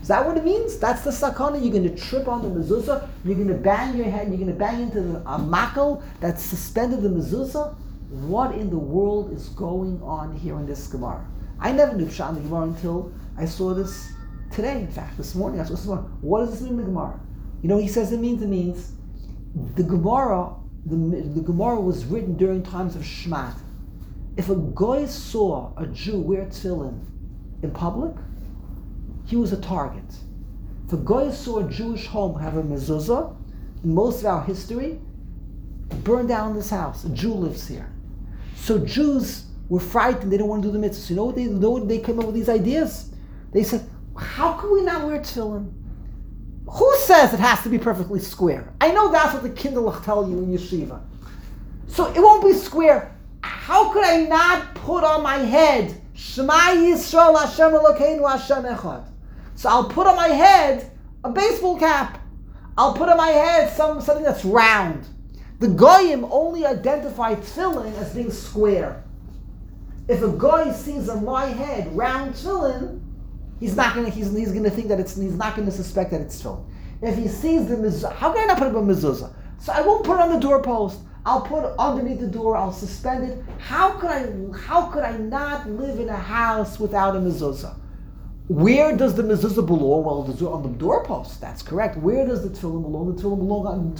Is that what it means? That's the sakana. You're going to trip on the mezuzah. You're going to bang your head. You're going to bang into a makel that's suspended the mezuzah. What in the world is going on here in this Gemara? I never knew Pshat in the Gemara until I saw this today. In fact, this morning I saw this morning. What does this mean in the Gemara? You know, he says it means the Gemara. The Gemara was written during times of Shmat. If a guy saw a Jew wear tefillin in public, he was a target. If a guy saw a Jewish home have a mezuzah, in most of our history, burn down this house. A Jew lives here. So Jews were frightened. They didn't want to do the mitzvah. So you know what they came up with these ideas? They said, how can we not wear tefillin? Who says it has to be perfectly square? I know that's what the Kinderlich tell you in yeshiva. So it won't be square. How could I not put on my head Shema Yisrael Hashem Elokeinu Hashem Echad? So I'll put on my head a baseball cap. I'll put on my head something that's round. The Goyim only identify tefillin as being square. If a Goy sees on my head round tefillin, he's not going to think that he's not going to suspect that it's tefillin. If he sees the mezuzah, how can I not put up a mezuzah? So I won't put it on the doorpost. I'll put it underneath the door. I'll suspend it. How could I not live in a house without a mezuzah? Where does the mezuzah belong? Well, on the doorpost. That's correct. Where does the tefillin belong? The tefillin belong on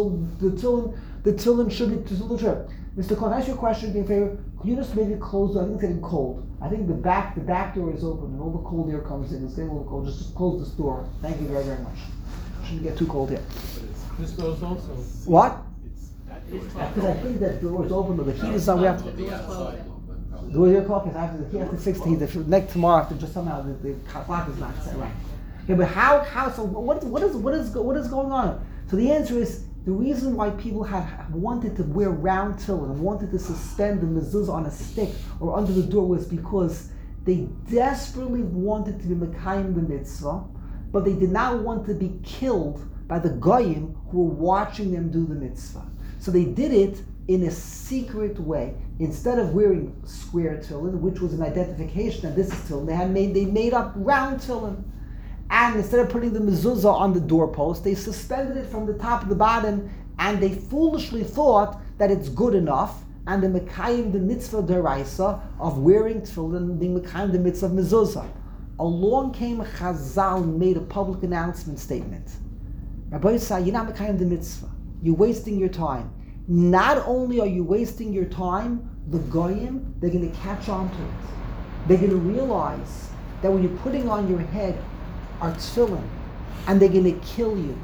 the tefillin should be to the trip. Mr. Cohen, ask you a question. Do me a favor. Could you just maybe close? I think it's getting cold. I think the back door is open and all the cold air comes in. It's getting a little cold. Just close this door. Thank you very, very much. Shouldn't get too cold here. This goes also. What? Because I think that the door is open, but the heat is on. We have to. The way you're talking, after the heat has to fix the heat. The next tomorrow, after just somehow the clock is not set right. Okay, but how? So what is going on? So the answer is the reason why people have wanted to wear round tefillin and wanted to suspend the mezuzah on a stick or under the door was because they desperately wanted to be mekayim the mitzvah, but they did not want to be killed by the goyim who were watching them do the mitzvah. So they did it in a secret way. Instead of wearing square tefillin, which was an identification that this is tefillin, they made up round tefillin. And instead of putting the mezuzah on the doorpost, they suspended it from the top to the bottom, and they foolishly thought that it's good enough, and the mekayim the mitzvah deraisa of wearing tefillin, being mekayim the mitzvah of mezuzah. Along came Chazal and made a public announcement statement. Rabbi Yisrael, you're not mekayim the mitzvah. You're wasting your time. Not only are you wasting your time, the goyim, they're going to catch on to it. They're going to realize that when you're putting on your head are tefillin, and they're going to kill you.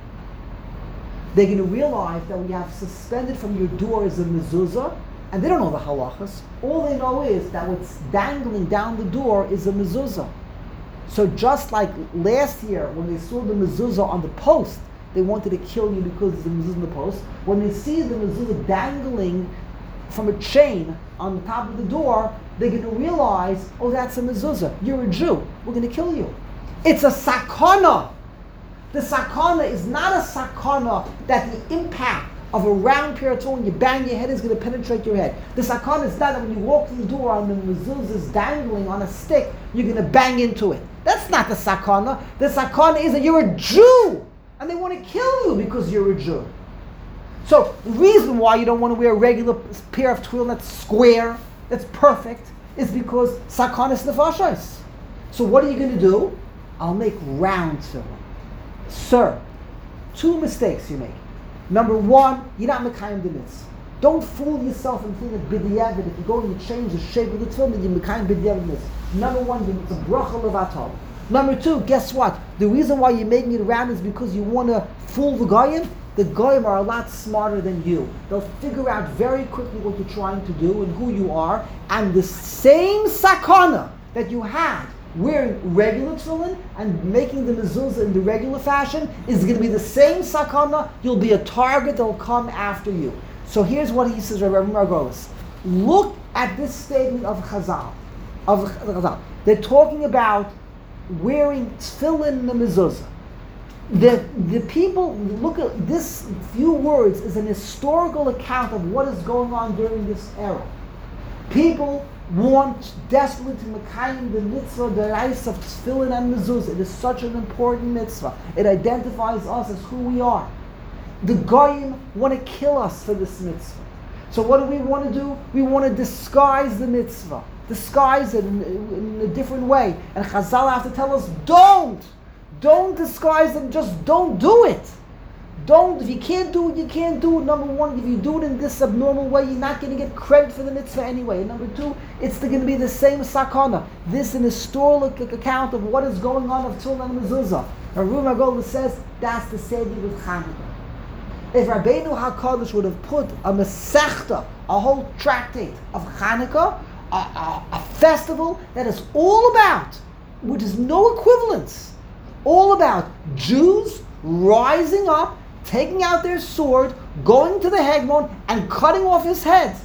They're going to realize that when you have suspended from your door is a mezuzah, and they don't know the halachas. All they know is that what's dangling down the door is a mezuzah. So just like last year, when they saw the mezuzah on the post, they wanted to kill you because there's a mezuzah on the post. When they see the mezuzah dangling from a chain on the top of the door, they're going to realize, oh, that's a mezuzah. You're a Jew. We're going to kill you. It's a sakana. The sakana is not a sakana that the impact of a round pair of tefillin when you bang your head is going to penetrate your head. The sakana is not that when you walk through the door and the mezuzah is dangling on a stick, you're going to bang into it. That's not the sakana. The sakana is that you're a Jew and they want to kill you because you're a Jew. So the reason why you don't want to wear a regular pair of tefillin that's square, that's perfect, is because sakana is nefashos. So what are you going to do? I'll make round tefillin. Sir, two mistakes you make. Number one, you're not mekayim the mitzvah. Don't fool yourself and think that b'diavad, if you go and you change the shape of the tefillin, then you're mekayim b'diavad mitzvah. Number one, it's a bracha levatol. Number two, guess what? The reason why you're making it round is because you want to fool the goyim. The goyim are a lot smarter than you. They'll figure out very quickly what you're trying to do and who you are, and the same sakana that you had wearing regular tefillin and making the mezuzah in the regular fashion is going to be the same sakana. You'll be a target that will come after you. So here's what he says, Rabbi Margolis. Look at this statement of Chazal. They're talking about wearing tefillin in the mezuzah. The people, look at this few words is an historical account of what is going on during this era. People want desperately to mekayim the mitzvah, the rice of tefillin and mezuzah. It is such an important mitzvah. It identifies us as who we are. The goyim want to kill us for this mitzvah. So what do we want to do? We want to disguise the mitzvah. Disguise it in a different way. And Chazal have to tell us, don't disguise it, just don't do it. If you can't do it, you can't do it. Number one, if you do it in this abnormal way, you're not going to get credit for the mitzvah anyway. And number two, it's going to be the same sakana. This is an historical account of what is going on of Tefillin and Mezuzah. And Ruma Golda says, that's the same with Hanukkah. If Rabbeinu HaKadosh would have put a Masechta, a whole tractate of Hanukkah, a festival that is all about, which is no equivalence, all about Jews rising up, taking out their sword, going to the Hegmon and cutting off his head.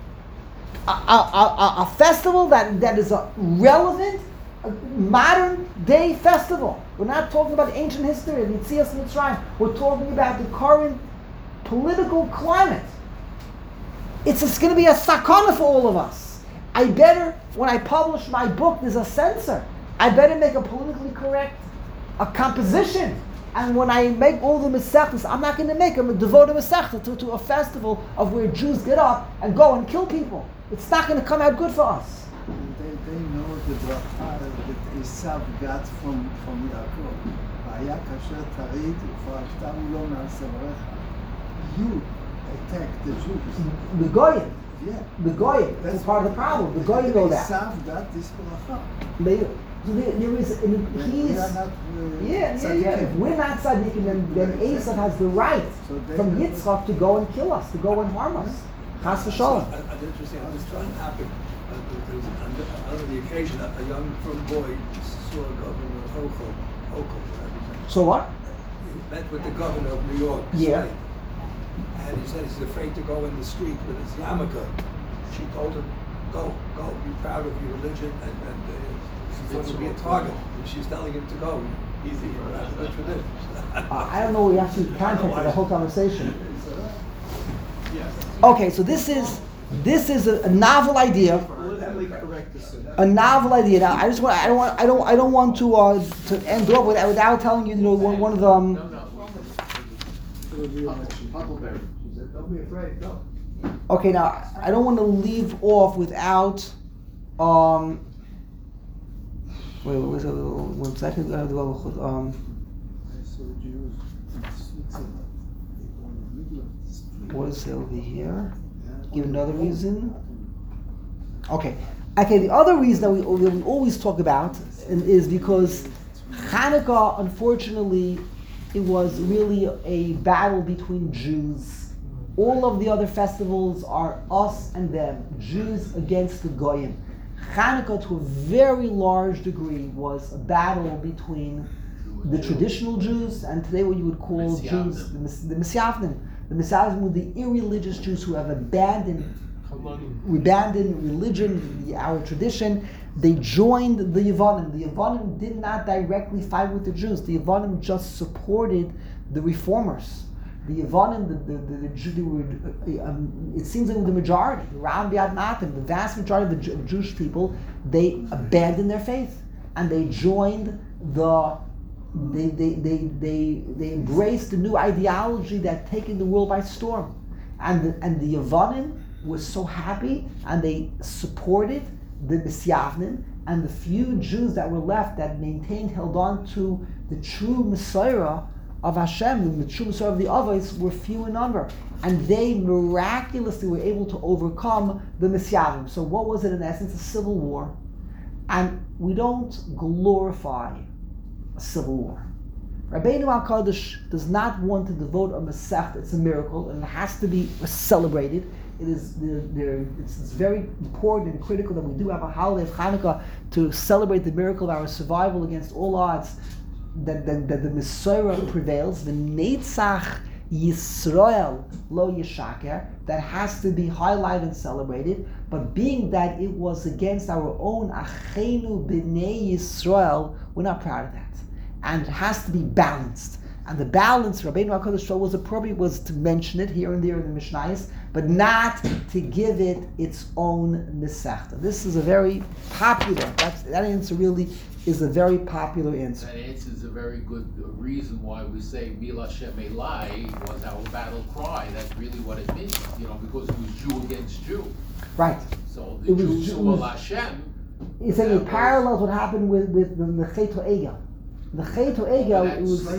A festival that is a relevant, modern day festival. We're not talking about ancient history, Yitzias Mitzrayim. We're talking about the current political climate. It's just going to be a sakana for all of us. I better, when I publish my book, there's a censor. I better make a politically correct composition. And when I make all the mesechtas, I'm not going to make them devote a mesechta to a festival of where Jews get up and go and kill people. It's not going to come out good for us. They know the bracha that Esav got from Yaakov. והיה כאשר תריד ופרשתם לו מעשריך. You attack the Jews. The Goyim. Yeah. The Goyim. That's part of the problem. The Goyim know that. Esav got this bracha. So there is, We are not If we're not tzaddikim, then Esav has the right from Yitzchak to go and kill us, to go and harm us. Chas v'shalom. It's interesting how this doesn't happen. There was on the occasion, a young from boy saw Governor Hochul. So what? He met with the governor of New York Yeah. State. And he said he's afraid to go in the street with his yarmulke. She told him, go, be proud of your religion, and he's going to be a target. And she's telling him to go. He's the tradition. I don't know we actually context of the whole conversation. Okay, so this is a novel idea. Politically correct to say. A novel idea. Now, I don't want to end off without telling you, one of them. Huckleberry. She said, don't be afraid, go. Okay, now I don't want to leave off without. Wait, one second. I saw Jews in Switzerland. They were in the middle of the street. What is over here? Give another reason. Okay, the other reason that we always talk about is because Hanukkah, unfortunately, it was really a battle between Jews. All of the other festivals are us and them, Jews against the Goyim. Hanukkah, to a very large degree, was a battle between the traditional Jews and today what you would call Jews, the Misyavnim. The Misyavnim were the irreligious Jews who have abandoned religion, our tradition. They joined the Yevonim. The Yevonim did not directly fight with the Jews. The Yevonim just supported the reformers. The Yevonim, it seems like the majority, the vast majority of the Jewish people, they abandoned their faith and they joined they embraced the new ideology that had taken the world by storm. And the Yevonim was so happy and they supported the Misyavnim, and the few Jews that were left that held on to the true Messiah of Hashem, the true Messiah of the Avos, were few in number. And they miraculously were able to overcome the Misyavnim. So what was it in essence? A civil war. And we don't glorify a civil war. Rabbeinu HaKadosh does not want to devote a Masech. It's a miracle and it has to be celebrated. It's very important and critical that we do have a holiday of Hanukkah to celebrate the miracle of our survival against all odds, that the Messiah prevails, the Netzach Yisrael Lo Yishaker, that has to be highlighted and celebrated. But being that it was against our own Achenu B'nei Yisrael, we're not proud of that. And it has to be balanced. And the balance Rabbeinu HaKadosh felt was appropriate was to mention it here and there in the Mishnayos, but not to give it its own Masechta. This is a very popular, that answer really is a very popular answer. That answer is a very good reason why we say Mila Shem Elai was our battle cry. That's really what it means, because it was Jew against Jew. Right. So the Jews who were Hashem. He's saying it parallels what happened with the Cheto Egel. The Cheto Egel, it was...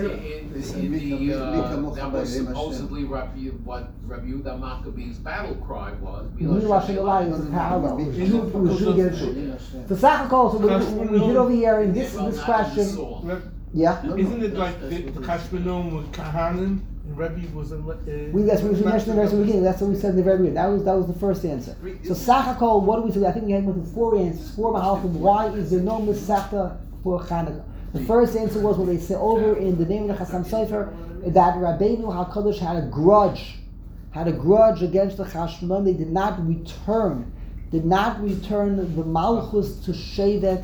That was supposedly what Rabbi Yehuda Maccabee's battle cry was. Mila Shem Elai was a parallel. It was Jew against Jew. So Sachakol, so we did over here in this question... Yeah? Isn't it like the Chashbonon with Kahanim? And Rebbe was a... we mentioned in the very beginning. That's what we said in the very beginning. That was the first answer. So Sachakol, what do we say? I think we had with 4 answers, 4 mahalchim. Why is there no Masechta for Chanukah? The first answer was what they say over in the name of the Chassam Sofer, that Rabbeinu HaKadosh had a grudge against the Chashmonon. They did not return the Malchus to Shevet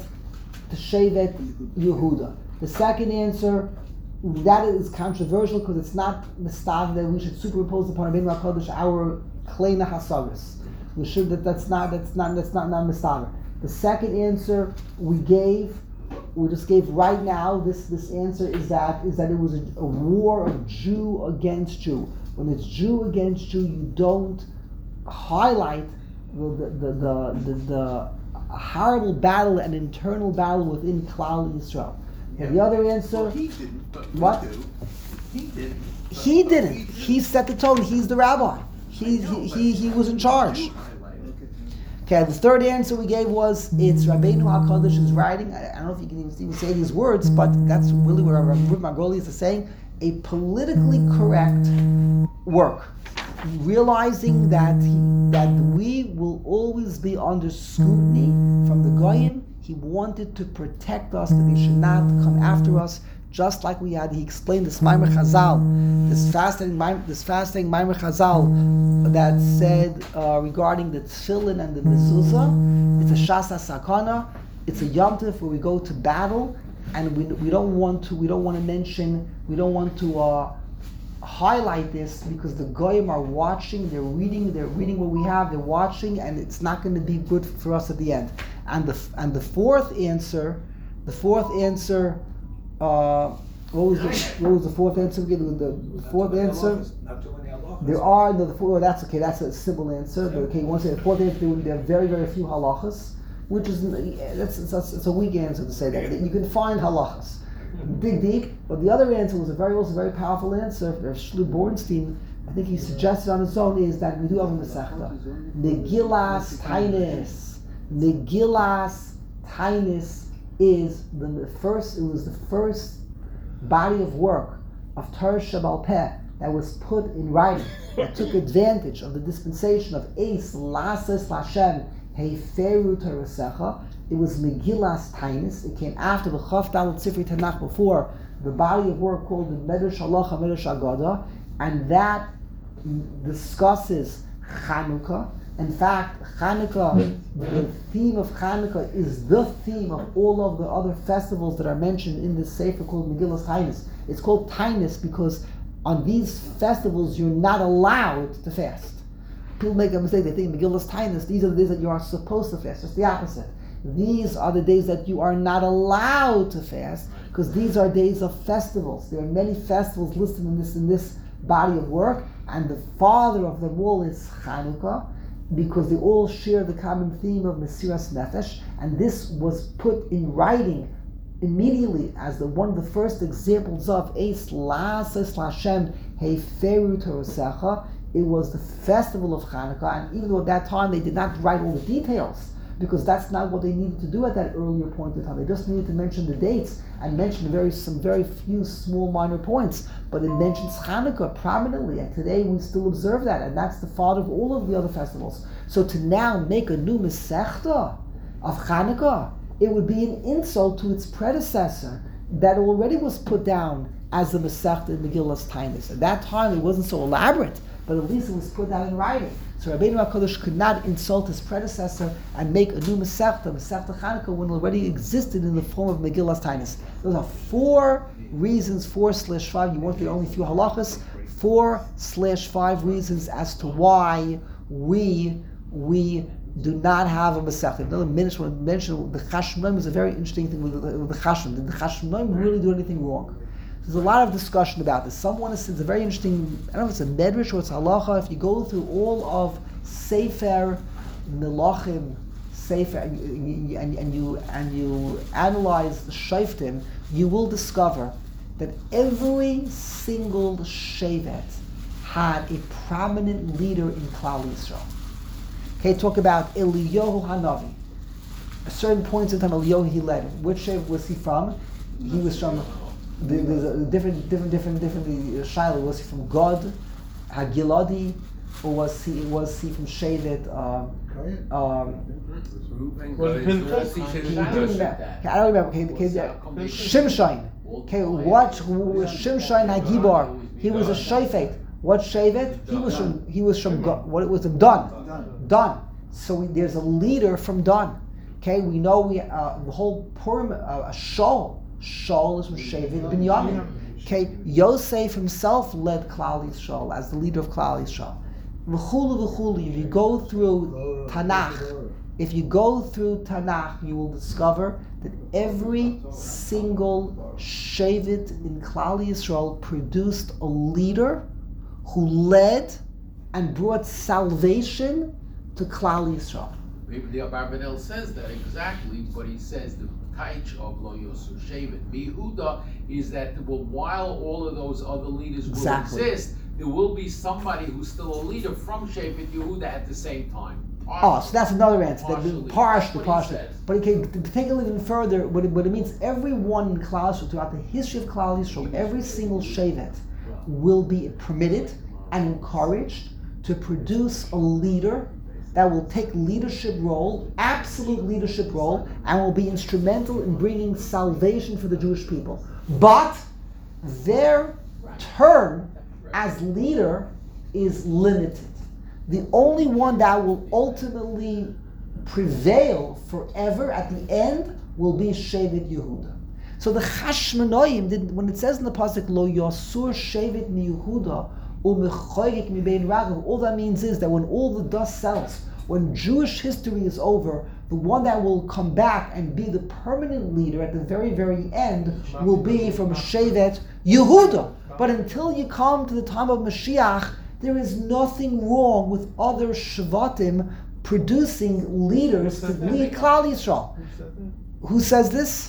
Yehuda. The second answer, that is controversial because it's not mistav that we should superimpose upon Rabbeinu HaKadosh our kleina hasagas. We should that's not mistav. The second answer we just gave right now. This answer is that it was a war of Jew against Jew. When it's Jew against Jew, you don't highlight the horrible battle and internal battle within Klal Yisrael. Yeah. The other answer. Well, he didn't, but what? we do. He didn't. He didn't. He set the tone. He's the rabbi. He was in charge. Okay, the third answer we gave was it's Rabbeinu HaKadosh is writing. I don't know if you can even say these words, but that's really what Rav Margolius is saying. A politically correct work, realizing that we will always be under scrutiny from the Goyim. He wanted to protect us, that they should not come after us, just like he explained this Maimer Chazal, this fasting Maimer Chazal that said regarding the tefillin and the mezuzah. It's a shas sakana. It's a yom tov where we go to battle, and we don't want to highlight this because the goyim are watching. They're reading what we have. They're watching, and it's not going to be good for us at the end. And the fourth answer. What was the fourth answer? The fourth answer. Not too many halachas. There are that's okay. That's a simple answer. But okay, once the fourth answer, there are very very few halachas, which is it's a weak answer to say that you can find halachas. Dig deep. But the other answer was also a very powerful answer. Shlomo Bornstein, I think he suggested on his own, is that we do have a Masechta. Megillas Tainis. Megillas Tainis is the first. It was the first body of work of Torah Shebal Peh that was put in writing, that took advantage of the dispensation of Eis Lases Lashem Heiferu Torasecha. It was Megillas Tainis. It came after the Chav Dalet Sifrei Tanakh, before the body of work called the Medrash Halacha, Medrash Agada, and that discusses Chanukah. In fact, Chanukah, the theme of Chanukah is the theme of all of the other festivals that are mentioned in this sefer called Megillas Tainis. It's called Tainis because on these festivals you're not allowed to fast. People make a mistake. They think Megillas Tainis, these are the days that you are supposed to fast. It's the opposite. These are the days that you are not allowed to fast because these are days of festivals. There are many festivals listed in this body of work, and the father of them all is Chanukah, because they all share the common theme of Mesiras Nefesh, and this was put in writing immediately as one of the first examples of Eis Lases Lashem Heiferu Torasecha. It was the festival of Chanukah, and even though at that time they did not write all the details, because that's not what they needed to do at that earlier point in time. They just needed to mention the dates and mention some very few small minor points. But it mentions Chanukah prominently, and today we still observe that, and that's the father of all of the other festivals. So to now make a new Masechta of Chanukah, it would be an insult to its predecessor that already was put down as the Masechta in Megillas Tainis. At that time it wasn't so elaborate. but at least it was put down in writing. So Rabbeinu HaKadosh could not insult his predecessor and make a new Masechta Chanukah, when it already existed in the form of Megillas Tainus. Those are 4 reasons, 4/5. You want the only few halachas, 4/5 reasons as to why we do not have a Masechta. Another minute when I mentioned the Chashmonaim is a very interesting thing with the Chashmonaim. Did the Chashmonaim really do anything wrong? There's a lot of discussion about this. Someone has said it's a very interesting, I don't know if it's a medrash or it's halacha. If you go through all of Sefer Melachim, Sefer, and you analyze the Shoftim, you will discover that every single shevet had a prominent leader in Klal Yisrael. Okay, talk about Eliyahu Hanavi. At certain points in time, Eliyahu he led. Which shevet was he from? He was from. There's a different Shiloh. Was he from Gad, Hagiladi, or was he from Shevet? I don't remember. Okay, Shimshon. Okay, what Shimshon Hagibar? He was a Shofet. What Shevet? He was from God. What it was from Dan. So there's a leader from Dan. Okay, we know the whole Purim Shaul is from Shevet Binyamin. Okay, Yosef himself led Klal Yisrael as the leader of Klal Yisrael. V'chulu. If you go through Tanakh, you will discover that every single Shevet in Klal Yisrael produced a leader who led and brought salvation to Klal Yisrael. Maybe the Abarbanel says that exactly, but he says the Taich of Lo Yosur Shevet Yehuda is that while all of those other leaders will exist, there will be somebody who's still a leader from Shevet Yehuda at the same time. So that's another answer. Partially. But okay, to take it even further, what it means, everyone in Klal Yisrael, throughout the history of Klal Yisrael, every single Shevet will be permitted and encouraged to produce a leader that will take absolute leadership role, and will be instrumental in bringing salvation for the Jewish people. But their term as leader is limited. The only one that will ultimately prevail forever at the end will be Shevet Yehuda. So the Chashmonaim, when it says in the pasuk Lo Yasur Shevet Mi Yehuda u'Mechoyek Mi Bein Ragav, all that means is that when all the dust settles, when Jewish history is over, the one that will come back and be the permanent leader at the very, very end will be from Shevet Yehuda. But until you come to the time of Mashiach, there is nothing wrong with other Shvatim producing leaders to lead Klal Yisrael. Who says this?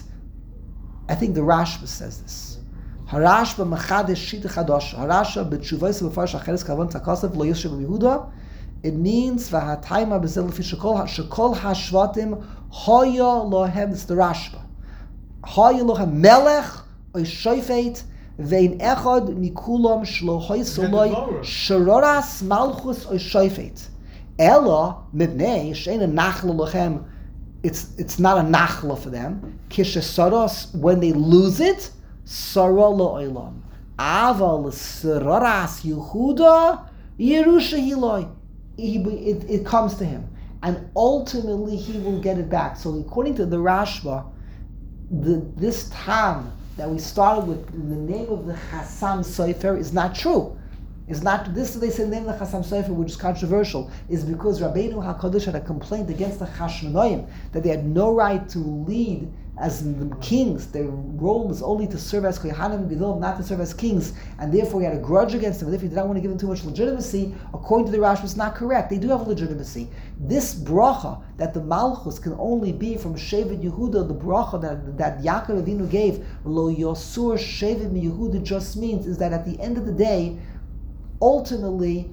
I think the Rashba says this. Harashba Machadesh Shita Chadosh. Harashba B'tshuvos B'farsh Acheres Kavon Takasav Lo Yoshev Yehuda. It means V'hatayma B'zel Shekol Hashvatim Hoya Lohem. It's the Rashba. Hoya Lohem Melech Oy Shofet Vein Echad Mikulam Shlo Hoy Soloi Sharoras Malchus Oy Shofet. Ella Mibnei Sheina Nachla Lochem. It's not a nachla for them. Kishesaros, when they lose it, Sarah Lo'olam. Aval Sararas Yehuda Yerusha Hiloi. It comes to him, and ultimately he will get it back. So according to the Rashba, this tam that we started with in the name of the Chassam Sofer is not true. It's not this. They say the name of the Chassam Sofer, which is controversial, is because Rabbeinu HaKadosh had a complaint against the Chashmonaim that they had no right to lead as the kings. Their role is only to serve as Kohanim Gedol, not to serve as kings, and therefore he had a grudge against them. And if he did not want to give them too much legitimacy, according to the Rashba, it's not correct. They do have legitimacy. This bracha that the Malchus can only be from Shevet Yehuda, the bracha that Yaakov Avinu gave, Lo Yosur Shevet Mi Yehuda, just means is that at the end of the day, ultimately,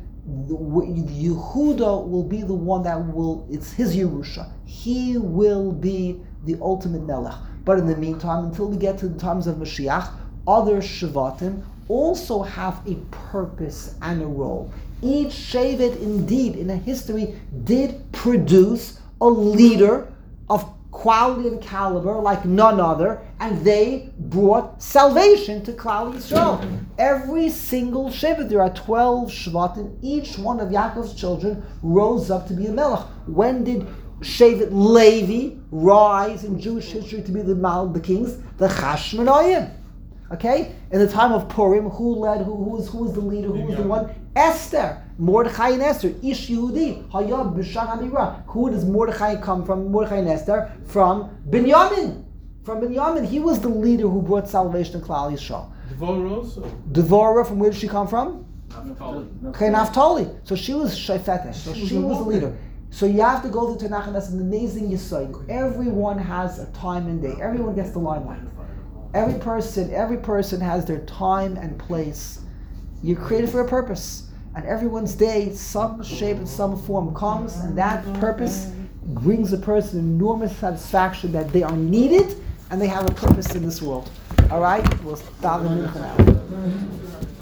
Yehuda will be the one that it's his Yerusha. He will be the ultimate Melech. But in the meantime, until we get to the times of Mashiach, other Shvatim also have a purpose and a role. Each Shevet, indeed, in a history, did produce a leader of quality and caliber like none other, and they brought salvation to Klal Yisrael. Every single Shevet, there are 12 Shvatim, each one of Yaakov's children rose up to be a Melech. When did Shevet Levi rise in Jewish history to be the kings? The Chashmonaim. Okay? In the time of Purim, who was the leader? Who was the one? Esther. Mordechai and Esther. Ish Yehudi. Hayab B'Shach HaMirah. Who does Mordechai come from? Mordechai and Esther? From Binyamin. From Binyamin. He was the leader who brought salvation to Klal Yisrael. Devorah also. Devorah, from where did she come from? Naphtali. Okay, Naphtali. So she was Shefetesh. So she was the leader. So you have to go through Tanakh, and that's an amazing yesod. Everyone has a time and day. Everyone gets the limelight. Every person has their time and place. You're created for a purpose. And everyone's day, some shape and some form comes, and that purpose brings a person enormous satisfaction that they are needed and they have a purpose in this world. All right? We'll stop in a minute now.